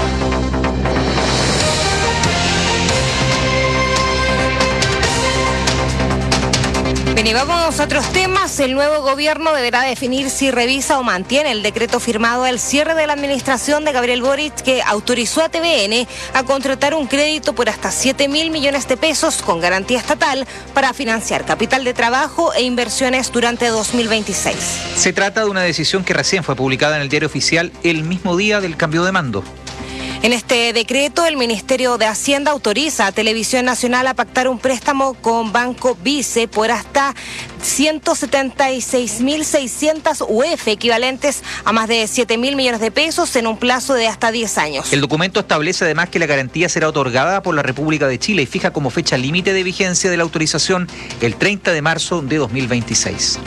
Bien, y vamos a otros temas. El nuevo gobierno deberá definir si revisa o mantiene el decreto firmado al cierre de la administración de Gabriel Boric, que autorizó a T V N a contratar un crédito por hasta siete mil millones de pesos con garantía estatal para financiar capital de trabajo e inversiones durante dos mil veintiséis. Se trata de una decisión que recién fue publicada en el Diario Oficial el mismo día del cambio de mando. En este decreto, el Ministerio de Hacienda autoriza a Televisión Nacional a pactar un préstamo con Banco Vice por hasta ciento setenta y seis mil seiscientas U F, equivalentes a más de siete mil millones de pesos en un plazo de hasta diez años. El documento establece además que la garantía será otorgada por la República de Chile y fija como fecha límite de vigencia de la autorización el treinta de marzo de dos mil veintiséis.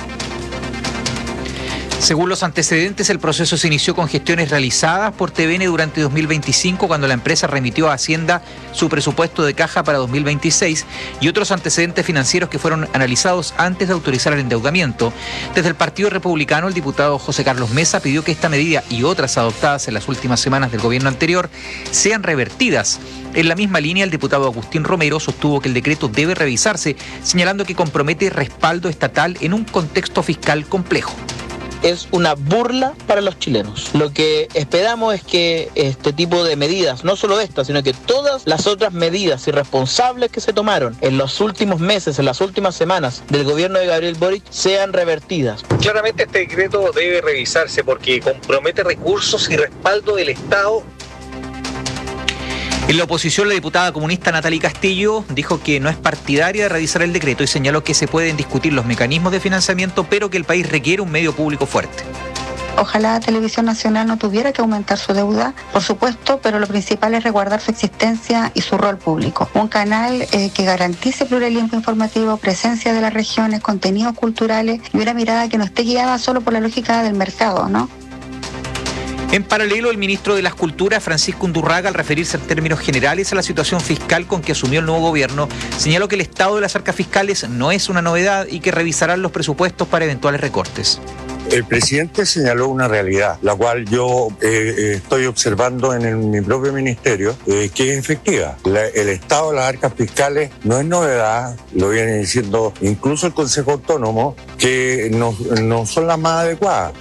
Según los antecedentes, el proceso se inició con gestiones realizadas por T V N durante dos mil veinticinco, cuando la empresa remitió a Hacienda su presupuesto de caja para dos mil veintiséis y otros antecedentes financieros que fueron analizados antes de autorizar el endeudamiento. Desde el Partido Republicano, el diputado José Carlos Mesa pidió que esta medida y otras adoptadas en las últimas semanas del gobierno anterior sean revertidas. En la misma línea, el diputado Agustín Romero sostuvo que el decreto debe revisarse, señalando que compromete respaldo estatal en un contexto fiscal complejo. Es una burla para los chilenos. Lo que esperamos es que este tipo de medidas, no solo esta, sino que todas las otras medidas irresponsables que se tomaron en los últimos meses, en las últimas semanas del gobierno de Gabriel Boric, sean revertidas. Claramente este decreto debe revisarse porque compromete recursos y respaldo del Estado. En la oposición, la diputada comunista Natalie Castillo dijo que no es partidaria de revisar el decreto y señaló que se pueden discutir los mecanismos de financiamiento, pero que el país requiere un medio público fuerte. Ojalá Televisión Nacional no tuviera que aumentar su deuda, por supuesto, pero lo principal es resguardar su existencia y su rol público. Un canal eh, que garantice pluralismo informativo, presencia de las regiones, contenidos culturales y una mirada que no esté guiada solo por la lógica del mercado, ¿no? En paralelo, el ministro de las Culturas, Francisco Undurraga, al referirse en términos generales a la situación fiscal con que asumió el nuevo gobierno, señaló que el estado de las arcas fiscales no es una novedad y que revisarán los presupuestos para eventuales recortes. El presidente señaló una realidad, la cual yo eh, estoy observando en el, mi propio ministerio, eh, que es efectiva. La, el estado de las arcas fiscales no es novedad, lo viene diciendo incluso el Consejo Autónomo, que no, no son las más adecuadas.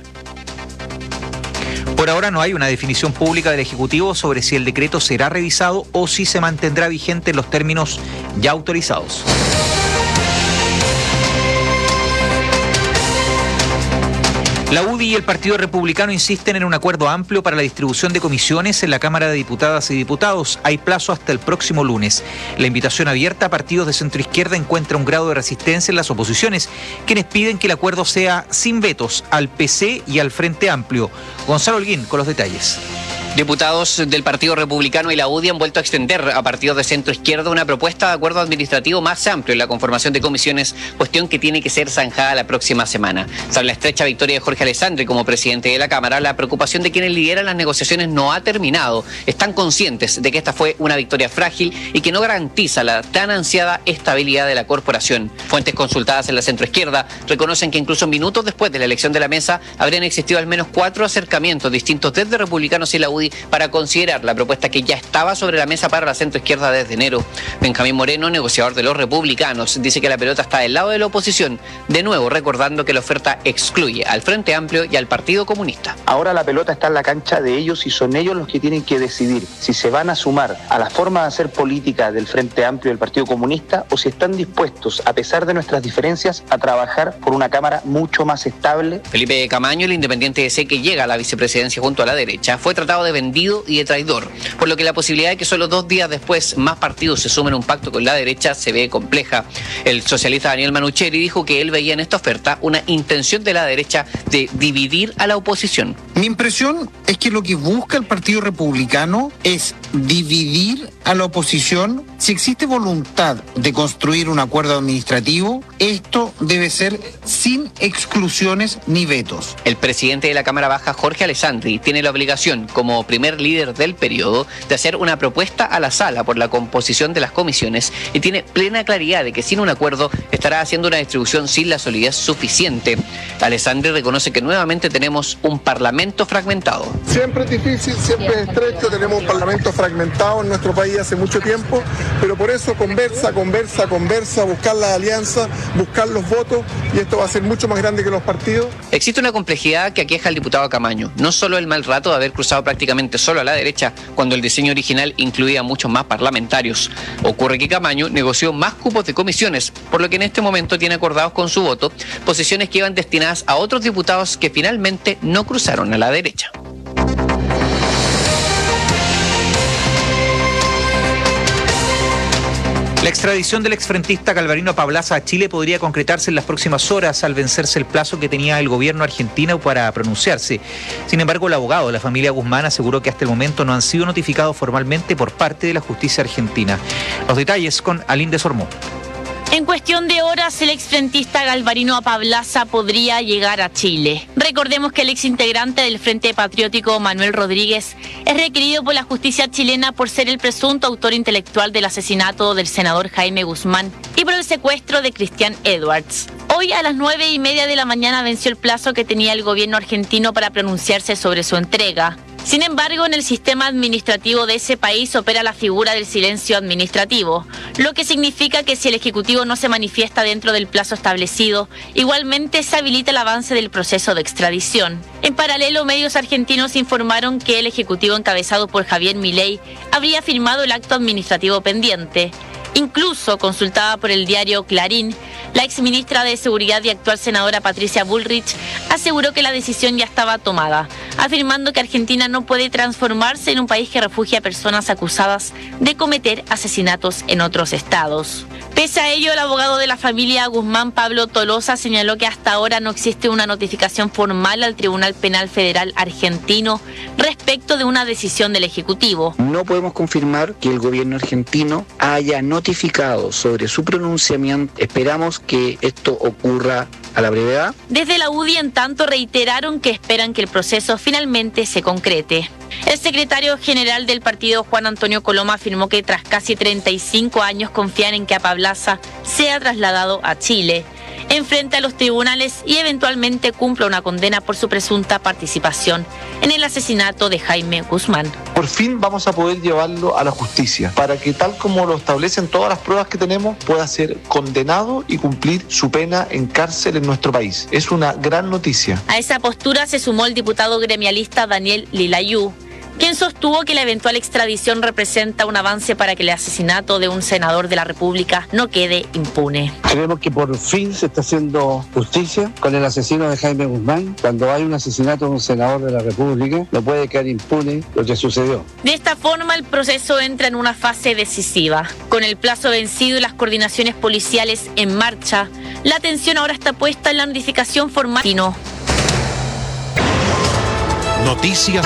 Por ahora no hay una definición pública del Ejecutivo sobre si el decreto será revisado o si se mantendrá vigente en los términos ya autorizados. La U D I y el Partido Republicano insisten en un acuerdo amplio para la distribución de comisiones en la Cámara de Diputadas y Diputados. Hay plazo hasta el próximo lunes. La invitación abierta a partidos de centroizquierda encuentra un grado de resistencia en las oposiciones, quienes piden que el acuerdo sea sin vetos al P C y al Frente Amplio. Gonzalo Holguín con los detalles. Diputados del Partido Republicano y la U D I han vuelto a extender a partidos de centro izquierda una propuesta de acuerdo administrativo más amplio en la conformación de comisiones, cuestión que tiene que ser zanjada la próxima semana. Tras la estrecha victoria de Jorge Alessandri como presidente de la Cámara, la preocupación de quienes lideran las negociaciones no ha terminado. Están conscientes de que esta fue una victoria frágil y que no garantiza la tan ansiada estabilidad de la corporación. Fuentes consultadas en la centroizquierda reconocen que incluso minutos después de la elección de la mesa habrían existido al menos cuatro acercamientos distintos desde republicanos y la U D I para considerar la propuesta que ya estaba sobre la mesa para la centroizquierda desde enero. Benjamín Moreno, negociador de los republicanos, dice que la pelota está del lado de la oposición, de nuevo recordando que la oferta excluye al Frente Amplio y al Partido Comunista. Ahora la pelota está en la cancha de ellos y son ellos los que tienen que decidir si se van a sumar a la forma de hacer política del Frente Amplio y del Partido Comunista o si están dispuestos, a pesar de nuestras diferencias, a trabajar por una Cámara mucho más estable. Felipe Camaño, el independiente de C que llega a la vicepresidencia junto a la derecha, fue tratado de vendido y de traidor, por lo que la posibilidad de que solo dos días después más partidos se sumen a un pacto con la derecha se ve compleja. El socialista Daniel Manucheri dijo que él veía en esta oferta una intención de la derecha de dividir a la oposición. Mi impresión es que lo que busca el Partido Republicano es dividir a la oposición. Si existe voluntad de construir un acuerdo administrativo, esto debe ser sin exclusiones ni vetos. El presidente de la Cámara Baja, Jorge Alessandri, tiene la obligación, como primer líder del periodo, de hacer una propuesta a la sala por la composición de las comisiones y tiene plena claridad de que sin un acuerdo estará haciendo una distribución sin la solidez suficiente. Alessandri reconoce que nuevamente tenemos un parlamento fragmentado. Siempre es difícil, siempre es estrecho, tenemos un parlamento fragmentado en nuestro país hace mucho tiempo, pero por eso conversa, conversa, conversa, buscar las alianzas, buscar los votos, y esto va a ser mucho más grande que los partidos. Existe una complejidad que aqueja al diputado Camaño, no solo el mal rato de haber cruzado prácticamente solo a la derecha, cuando el diseño original incluía muchos más parlamentarios. Ocurre que Camaño negoció más cupos de comisiones, por lo que en este momento tiene acordados con su voto posiciones que iban destinadas a otros diputados que finalmente no cruzaron a la derecha. La extradición del exfrentista Galvarino Pablaza a Chile podría concretarse en las próximas horas al vencerse el plazo que tenía el gobierno argentino para pronunciarse. Sin embargo, el abogado de la familia Guzmán aseguró que hasta el momento no han sido notificados formalmente por parte de la justicia argentina. Los detalles con Aline de Sormó. En cuestión de horas, el exfrentista Galvarino Pablaza podría llegar a Chile. Recordemos que el exintegrante del Frente Patriótico, Manuel Rodríguez, es requerido por la justicia chilena por ser el presunto autor intelectual del asesinato del senador Jaime Guzmán y por el secuestro de Cristian Edwards. Hoy a las nueve y media de la mañana venció el plazo que tenía el gobierno argentino para pronunciarse sobre su entrega. Sin embargo, en el sistema administrativo de ese país opera la figura del silencio administrativo, lo que significa que si el Ejecutivo no se manifiesta dentro del plazo establecido, igualmente se habilita el avance del proceso de extradición. En paralelo, medios argentinos informaron que el Ejecutivo encabezado por Javier Milei habría firmado el acto administrativo pendiente. Incluso, consultada por el diario Clarín, la exministra de Seguridad y actual senadora Patricia Bullrich aseguró que la decisión ya estaba tomada, afirmando que Argentina no puede transformarse en un país que refugia a personas acusadas de cometer asesinatos en otros estados. Pese a ello, el abogado de la familia Guzmán, Pablo Tolosa, señaló que hasta ahora no existe una notificación formal al Tribunal Penal Federal argentino respecto de una decisión del Ejecutivo. No podemos confirmar que el gobierno argentino haya notificado sobre su pronunciamiento. Esperamos que esto ocurra a la brevedad. Desde la U D I, en tanto, reiteraron que esperan que el proceso finalmente se concrete. El secretario general del partido, Juan Antonio Coloma, afirmó que tras casi treinta y cinco años confían en que Pablaza sea trasladado a Chile, enfrente a los tribunales y eventualmente cumpla una condena por su presunta participación en el asesinato de Jaime Guzmán. Por fin vamos a poder llevarlo a la justicia para que, tal como lo establecen todas las pruebas que tenemos, pueda ser condenado y cumplir su pena en cárcel en nuestro país. Es una gran noticia. A esa postura se sumó el diputado gremialista Daniel Lilayú, quien sostuvo que la eventual extradición representa un avance para que el asesinato de un senador de la República no quede impune. Creemos que por fin se está haciendo justicia con el asesino de Jaime Guzmán. Cuando hay un asesinato de un senador de la República, no puede quedar impune lo que sucedió. De esta forma, el proceso entra en una fase decisiva. Con el plazo vencido y las coordinaciones policiales en marcha, la atención ahora está puesta en la notificación formal. Noticias.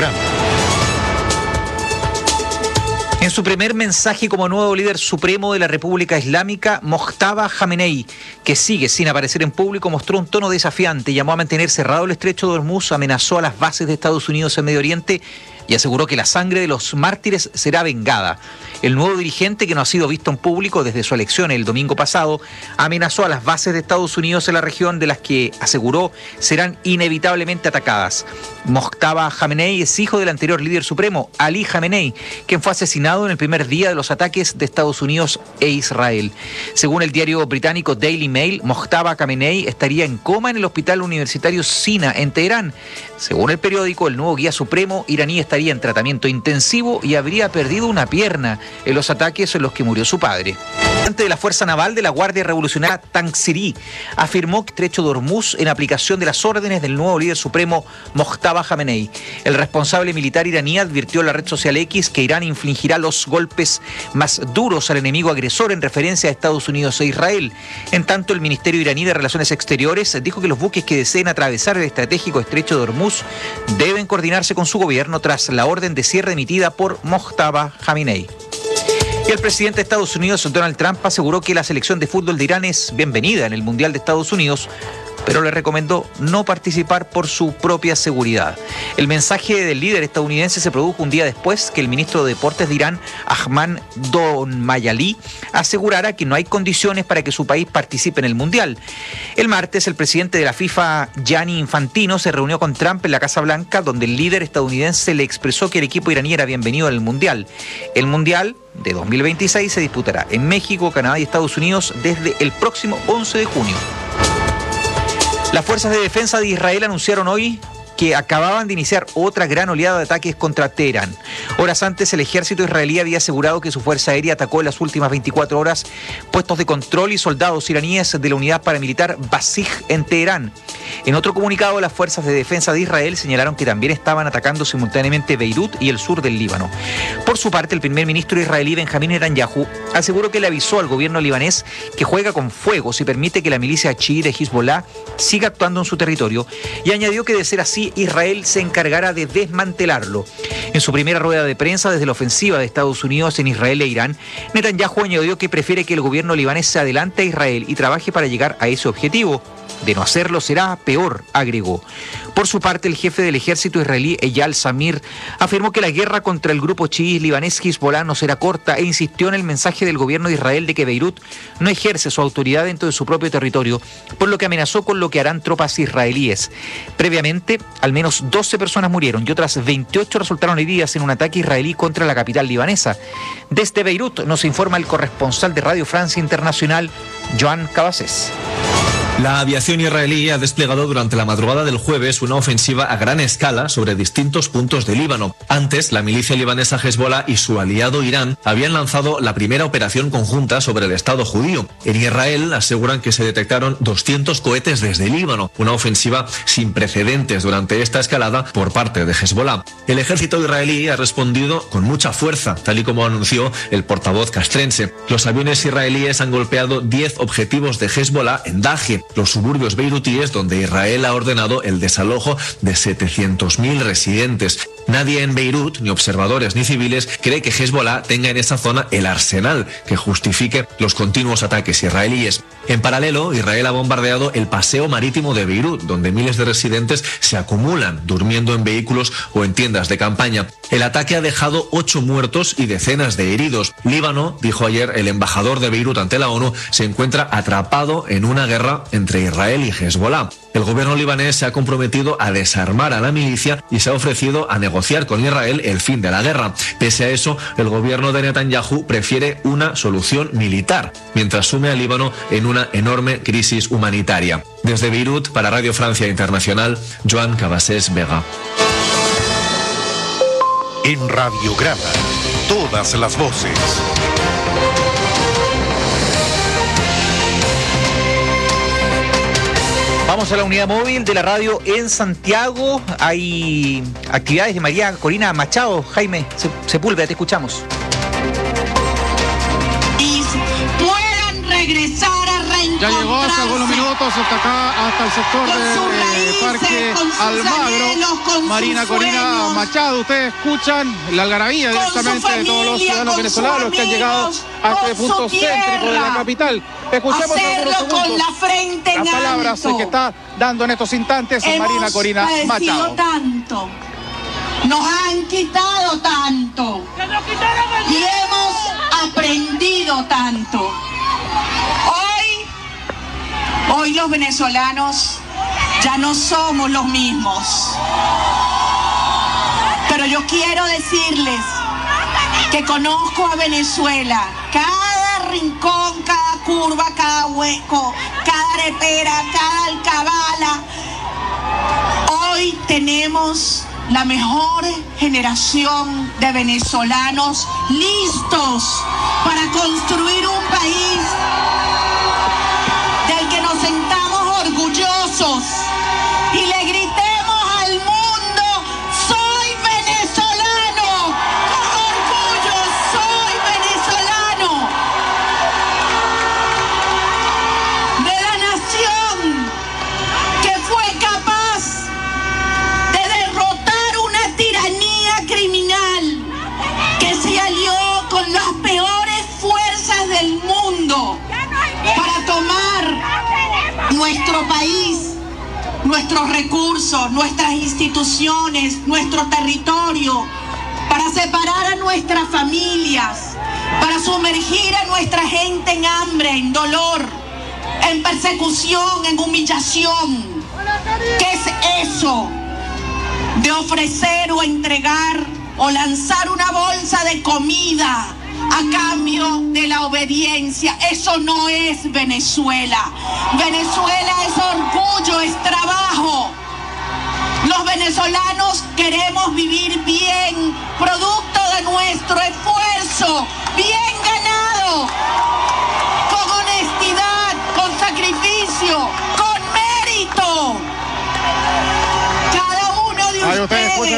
En su primer mensaje como nuevo líder supremo de la República Islámica, Mojtaba Khamenei, que sigue sin aparecer en público, mostró un tono desafiante, llamó a mantener cerrado el estrecho de Hormuz, amenazó a las bases de Estados Unidos en Medio Oriente y aseguró que la sangre de los mártires será vengada. El nuevo dirigente, que no ha sido visto en público desde su elección el domingo pasado, amenazó a las bases de Estados Unidos en la región, de las que aseguró serán inevitablemente atacadas. Mojtaba Khamenei es hijo del anterior líder supremo, Ali Khamenei, quien fue asesinado en el primer día de los ataques de Estados Unidos e Israel. Según el diario británico Daily Mail, Mojtaba Khamenei estaría en coma en el hospital universitario Sina, en Teherán. Según el periódico, el nuevo guía supremo iraní estaría en tratamiento intensivo y habría perdido una pierna en los ataques en los que murió su padre. El comandante de la Fuerza Naval de la Guardia Revolucionaria, Tangsiri, afirmó que el estrecho de Hormuz en aplicación de las órdenes del nuevo líder supremo, Mojtaba Khamenei. El responsable militar iraní advirtió en la red social X que Irán infligirá los golpes más duros al enemigo agresor en referencia a Estados Unidos e Israel. En tanto, el Ministerio iraní de Relaciones Exteriores dijo que los buques que deseen atravesar el estratégico estrecho de Hormuz deben coordinarse con su gobierno tras la orden de cierre emitida por Mojtaba Khamenei. Y el presidente de Estados Unidos, Donald Trump, aseguró que la selección de fútbol de Irán es bienvenida en el Mundial de Estados Unidos, pero le recomendó no participar por su propia seguridad. El mensaje del líder estadounidense se produjo un día después que el ministro de Deportes de Irán, Ahmad Donmayali, asegurara que no hay condiciones para que su país participe en el Mundial. El martes, el presidente de la FIFA, Gianni Infantino, se reunió con Trump en la Casa Blanca, donde el líder estadounidense le expresó que el equipo iraní era bienvenido al Mundial. El Mundial de dos mil veintiséis se disputará en México, Canadá y Estados Unidos desde el próximo once de junio. Las fuerzas de defensa de Israel anunciaron hoy que acababan de iniciar otra gran oleada de ataques contra Teherán. Horas antes, el ejército israelí había asegurado que su fuerza aérea atacó en las últimas veinticuatro horas puestos de control y soldados iraníes de la unidad paramilitar Basij en Teherán. En otro comunicado, las fuerzas de defensa de Israel señalaron que también estaban atacando simultáneamente Beirut y el sur del Líbano. Por su parte, el primer ministro israelí Benjamín Netanyahu aseguró que le avisó al gobierno libanés que juega con fuego si permite que la milicia chií de Hezbollah siga actuando en su territorio, y añadió que de ser así, Israel se encargará de desmantelarlo. En su primera rueda de prensa desde la ofensiva de Estados Unidos en Israel e Irán, Netanyahu añadió que prefiere que el gobierno libanés se adelante a Israel y trabaje para llegar a ese objetivo. De no hacerlo será peor, agregó. Por su parte, el jefe del ejército israelí, Eyal Samir, afirmó que la guerra contra el grupo chií libanés Hezbollah no será corta e insistió en el mensaje del gobierno de Israel de que Beirut no ejerce su autoridad dentro de su propio territorio, por lo que amenazó con lo que harán tropas israelíes. Previamente, al menos doce personas murieron y otras veintiocho resultaron heridas en un ataque israelí contra la capital libanesa. Desde Beirut nos informa el corresponsal de Radio Francia Internacional, Joan Cabasés. La aviación israelí ha desplegado durante la madrugada del jueves una ofensiva a gran escala sobre distintos puntos de Líbano. Antes, la milicia libanesa Hezbollah y su aliado Irán habían lanzado la primera operación conjunta sobre el Estado judío. En Israel aseguran que se detectaron doscientos cohetes desde Líbano, una ofensiva sin precedentes durante esta escalada por parte de Hezbollah. El ejército israelí ha respondido con mucha fuerza, tal y como anunció el portavoz castrense. Los aviones israelíes han golpeado diez objetivos de Hezbollah en Daje, los suburbios beirutíes donde Israel ha ordenado el desalojo de setecientos mil residentes. Nadie en Beirut, ni observadores ni civiles, cree que Hezbollah tenga en esa zona el arsenal que justifique los continuos ataques israelíes. En paralelo, Israel ha bombardeado el paseo marítimo de Beirut, donde miles de residentes se acumulan durmiendo en vehículos o en tiendas de campaña. El ataque ha dejado ocho muertos y decenas de heridos. Líbano, dijo ayer el embajador de Beirut ante la ONU, se encuentra atrapado en una guerra entre Israel y Hezbollah. El gobierno libanés se ha comprometido a desarmar a la milicia y se ha ofrecido a negociar con Israel el fin de la guerra. Pese a eso, el gobierno de Netanyahu prefiere una solución militar, mientras sume al Líbano en una enorme crisis humanitaria. Desde Beirut, para Radio Francia Internacional, Joan Cabasés Vega. En Radiograma, todas las voces. Vamos a la unidad móvil de la radio en Santiago. Hay actividades de María Corina Machado. Jaime Sepúlveda, te escuchamos. Y puedan regresar a reencontrarse. Ya llegó hace algunos minutos hasta acá, hasta el sector del Parque Almagro. Marina Corina Machado, ustedes escuchan la algarabía directamente de todos los ciudadanos venezolanos que han llegado a este punto céntrico de la capital. Escuchemos algunos segundos con la frente en las palabras alto. que está dando en estos instantes Hemos Marina Corina Machado. Tanto, nos han quitado tanto y hemos aprendido tanto. Hoy, hoy los venezolanos ya no somos los mismos. Pero yo quiero decirles que conozco a Venezuela, cada rincón, cada curva, cada hueco, cada arepera, cada alcabala. Hoy tenemos la mejor generación de venezolanos listos para construir un país del que nos sentamos orgullosos y le gritemos al mundo: soy venezolano, con orgullo soy venezolano. De la nación que fue capaz de derrotar una tiranía criminal, que se alió con las peores fuerzas del mundo para tomar nuestro país, nuestros recursos, nuestras instituciones, nuestro territorio, para separar a nuestras familias, para sumergir a nuestra gente en hambre, en dolor, en persecución, en humillación. ¿Qué es eso de ofrecer o entregar o lanzar una bolsa de comida a cambio de la obediencia? Eso no es Venezuela. Venezuela es orgullo, es trabajo. Los venezolanos queremos vivir bien, producto de nuestro esfuerzo, bien ganado, con honestidad, con sacrificio, con mérito.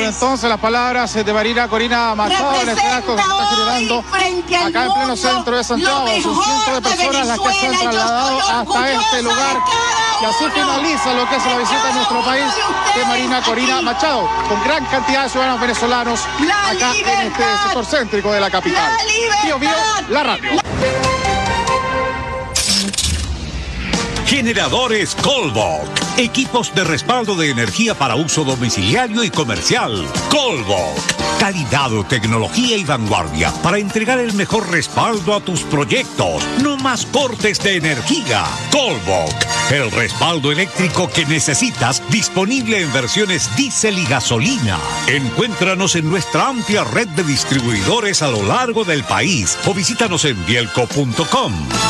entonces las palabras de Marina Corina Machado en este acto que se está generando acá en pleno centro de Santiago. Son cientos de personas las que se han trasladado hasta este lugar. Y así finaliza lo que es la visita a nuestro país de Marina Corina Machado, con gran cantidad de ciudadanos venezolanos acá en este sector céntrico de la capital. Bio Bio, la radio. Generadores Colbok. Equipos de respaldo de energía para uso domiciliario y comercial. Colbok. Calidad, tecnología y vanguardia para entregar el mejor respaldo a tus proyectos. No más cortes de energía. Colbok. El respaldo eléctrico que necesitas, disponible en versiones diésel y gasolina. Encuéntranos en nuestra amplia red de distribuidores a lo largo del país o visítanos en bielco punto com.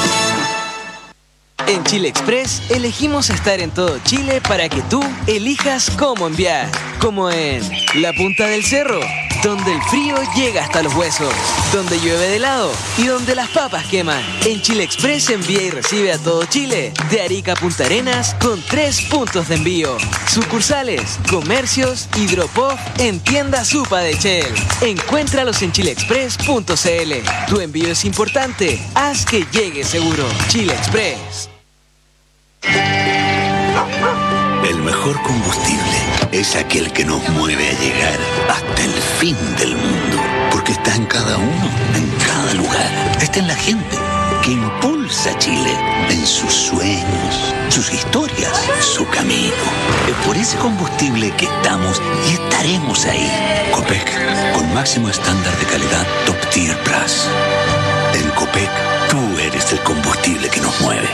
En Chile Express elegimos estar en todo Chile para que tú elijas cómo enviar. Como en la punta del cerro, donde el frío llega hasta los huesos, donde llueve de helado y donde las papas queman. En Chile Express envía y recibe a todo Chile, de Arica a Punta Arenas, con tres puntos de envío. Sucursales, comercios y drop-off en tienda Supa de Shell. Encuéntralos en chile express punto c l. Tu envío es importante, haz que llegue seguro. Chile Express. El mejor combustible es aquel que nos mueve a llegar hasta el fin del mundo, porque está en cada uno, en cada lugar. Está en la gente que impulsa a Chile, en sus sueños, sus historias, su camino. Es por ese combustible que estamos y estaremos ahí. Copec, con máximo estándar de calidad Top Tier Plus. En Copec, tú eres el combustible que nos mueve.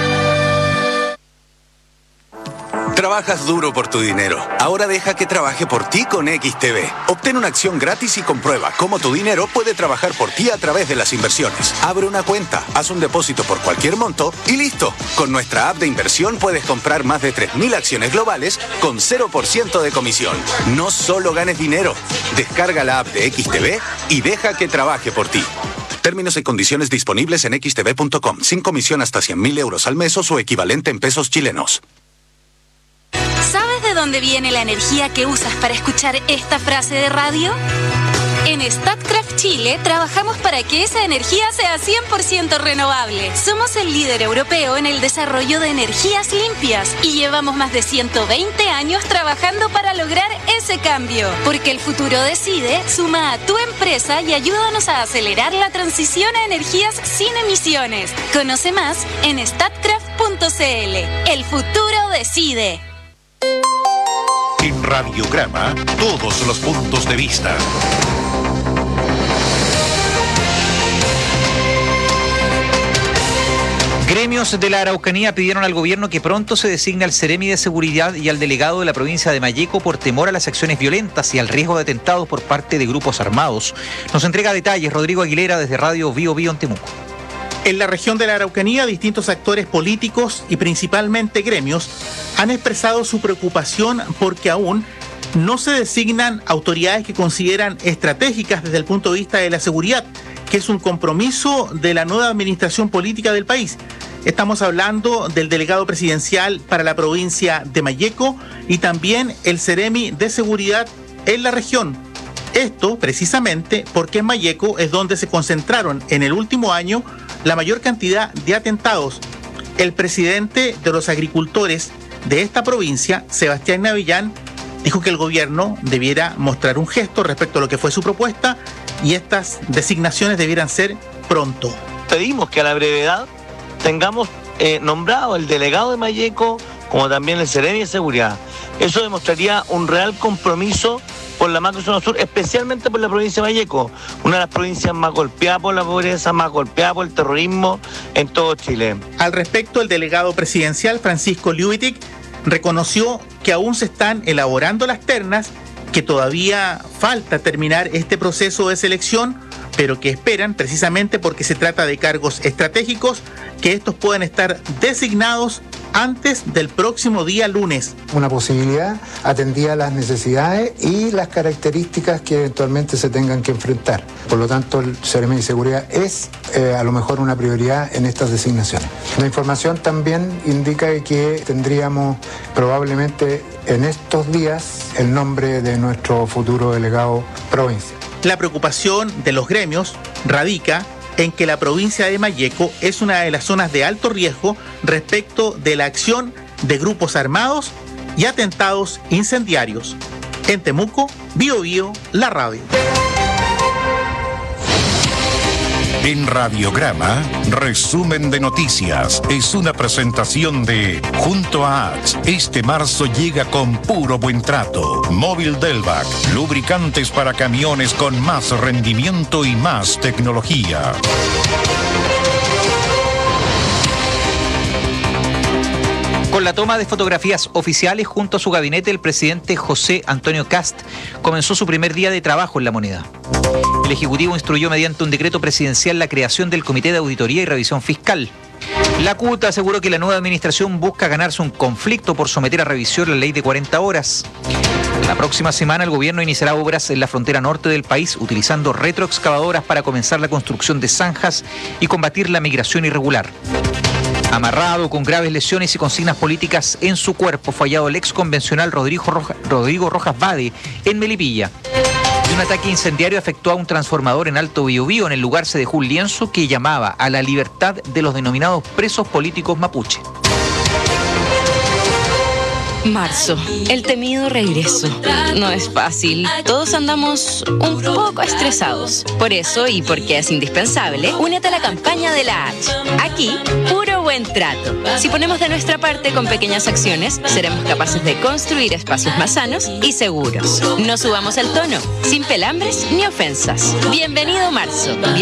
Trabajas duro por tu dinero. Ahora deja que trabaje por ti con X T B. Obtén una acción gratis y comprueba cómo tu dinero puede trabajar por ti a través de las inversiones. Abre una cuenta, haz un depósito por cualquier monto y listo. Con nuestra app de inversión puedes comprar más de tres mil acciones globales con cero por ciento de comisión. No solo ganes dinero. Descarga la app de X T B y deja que trabaje por ti. Términos y condiciones disponibles en x t b punto com. Sin comisión hasta cien mil euros al mes o su equivalente en pesos chilenos. ¿Sabes de dónde viene la energía que usas para escuchar esta frase de radio? En Statkraft Chile trabajamos para que esa energía sea cien por ciento renovable. Somos el líder europeo en el desarrollo de energías limpias y llevamos más de ciento veinte años trabajando para lograr ese cambio. Porque el futuro decide, suma a tu empresa y ayúdanos a acelerar la transición a energías sin emisiones. Conoce más en statkraft punto c l. El futuro decide. En Radiograma, todos los puntos de vista. Gremios de la Araucanía pidieron al gobierno que pronto se designe al Seremi de Seguridad y al delegado de la provincia de Malleco por temor a las acciones violentas y al riesgo de atentados por parte de grupos armados. Nos entrega detalles Rodrigo Aguilera desde Radio Bio Bio en Temuco. En la región de la Araucanía, distintos actores políticos y principalmente gremios han expresado su preocupación porque aún no se designan autoridades que consideran estratégicas desde el punto de vista de la seguridad, que es un compromiso de la nueva administración política del país. Estamos hablando del delegado presidencial para la provincia de Malleco y también el Seremi de Seguridad en la región. Esto precisamente porque en Malleco es donde se concentraron en el último año la mayor cantidad de atentados. El presidente de los agricultores de esta provincia, Sebastián Navillán, dijo que el gobierno debiera mostrar un gesto respecto a lo que fue su propuesta y estas designaciones debieran ser pronto. Pedimos que a la brevedad tengamos eh, nombrado el delegado de Malleco como también el Seremi de Seguridad. Eso demostraría un real compromiso por la macrozona sur, especialmente por la provincia de Malleco, una de las provincias más golpeadas por la pobreza, más golpeada por el terrorismo en todo Chile. Al respecto, el delegado presidencial Francisco Liubitic reconoció que aún se están elaborando las ternas, que todavía falta terminar este proceso de selección, pero que esperan, precisamente porque se trata de cargos estratégicos, que estos puedan estar designados antes del próximo día lunes. Una posibilidad atendida a las necesidades y las características que eventualmente se tengan que enfrentar. Por lo tanto, el Seremi de Seguridad es eh, a lo mejor una prioridad en estas designaciones. La información también indica que tendríamos probablemente en estos días el nombre de nuestro futuro delegado provincial. La preocupación de los gremios radica en que la provincia de Malleco es una de las zonas de alto riesgo respecto de la acción de grupos armados y atentados incendiarios. En Temuco, Bio Bio, la radio. En Radiograma, resumen de noticias. Es una presentación de Junto a A X. Este marzo llega con puro buen trato. Móvil Delvac, lubricantes para camiones con más rendimiento y más tecnología. Con la toma de fotografías oficiales junto a su gabinete, el presidente José Antonio Kast comenzó su primer día de trabajo en La Moneda. El Ejecutivo instruyó mediante un decreto presidencial la creación del Comité de Auditoría y Revisión Fiscal. La C U T aseguró que la nueva administración busca ganarse un conflicto por someter a revisión la ley de cuarenta horas. La próxima semana el gobierno iniciará obras en la frontera norte del país utilizando retroexcavadoras para comenzar la construcción de zanjas y combatir la migración irregular. Amarrado con graves lesiones y consignas políticas en su cuerpo, fue hallado el ex convencional Rodrigo, Roja, Rodrigo Rojas Bade en Melipilla. Y un ataque incendiario afectó a un transformador en Alto Biobío. En el lugar se dejó un lienzo que llamaba a la libertad de los denominados presos políticos mapuche. Marzo, el temido regreso. No es fácil. Todos andamos un poco estresados. Por eso, y porque es indispensable, únete a la campaña de la H. Aquí, puro buen trato. Si ponemos de nuestra parte con pequeñas acciones, seremos capaces de construir espacios más sanos y seguros. No subamos el tono, sin pelambres ni ofensas. Bienvenido marzo.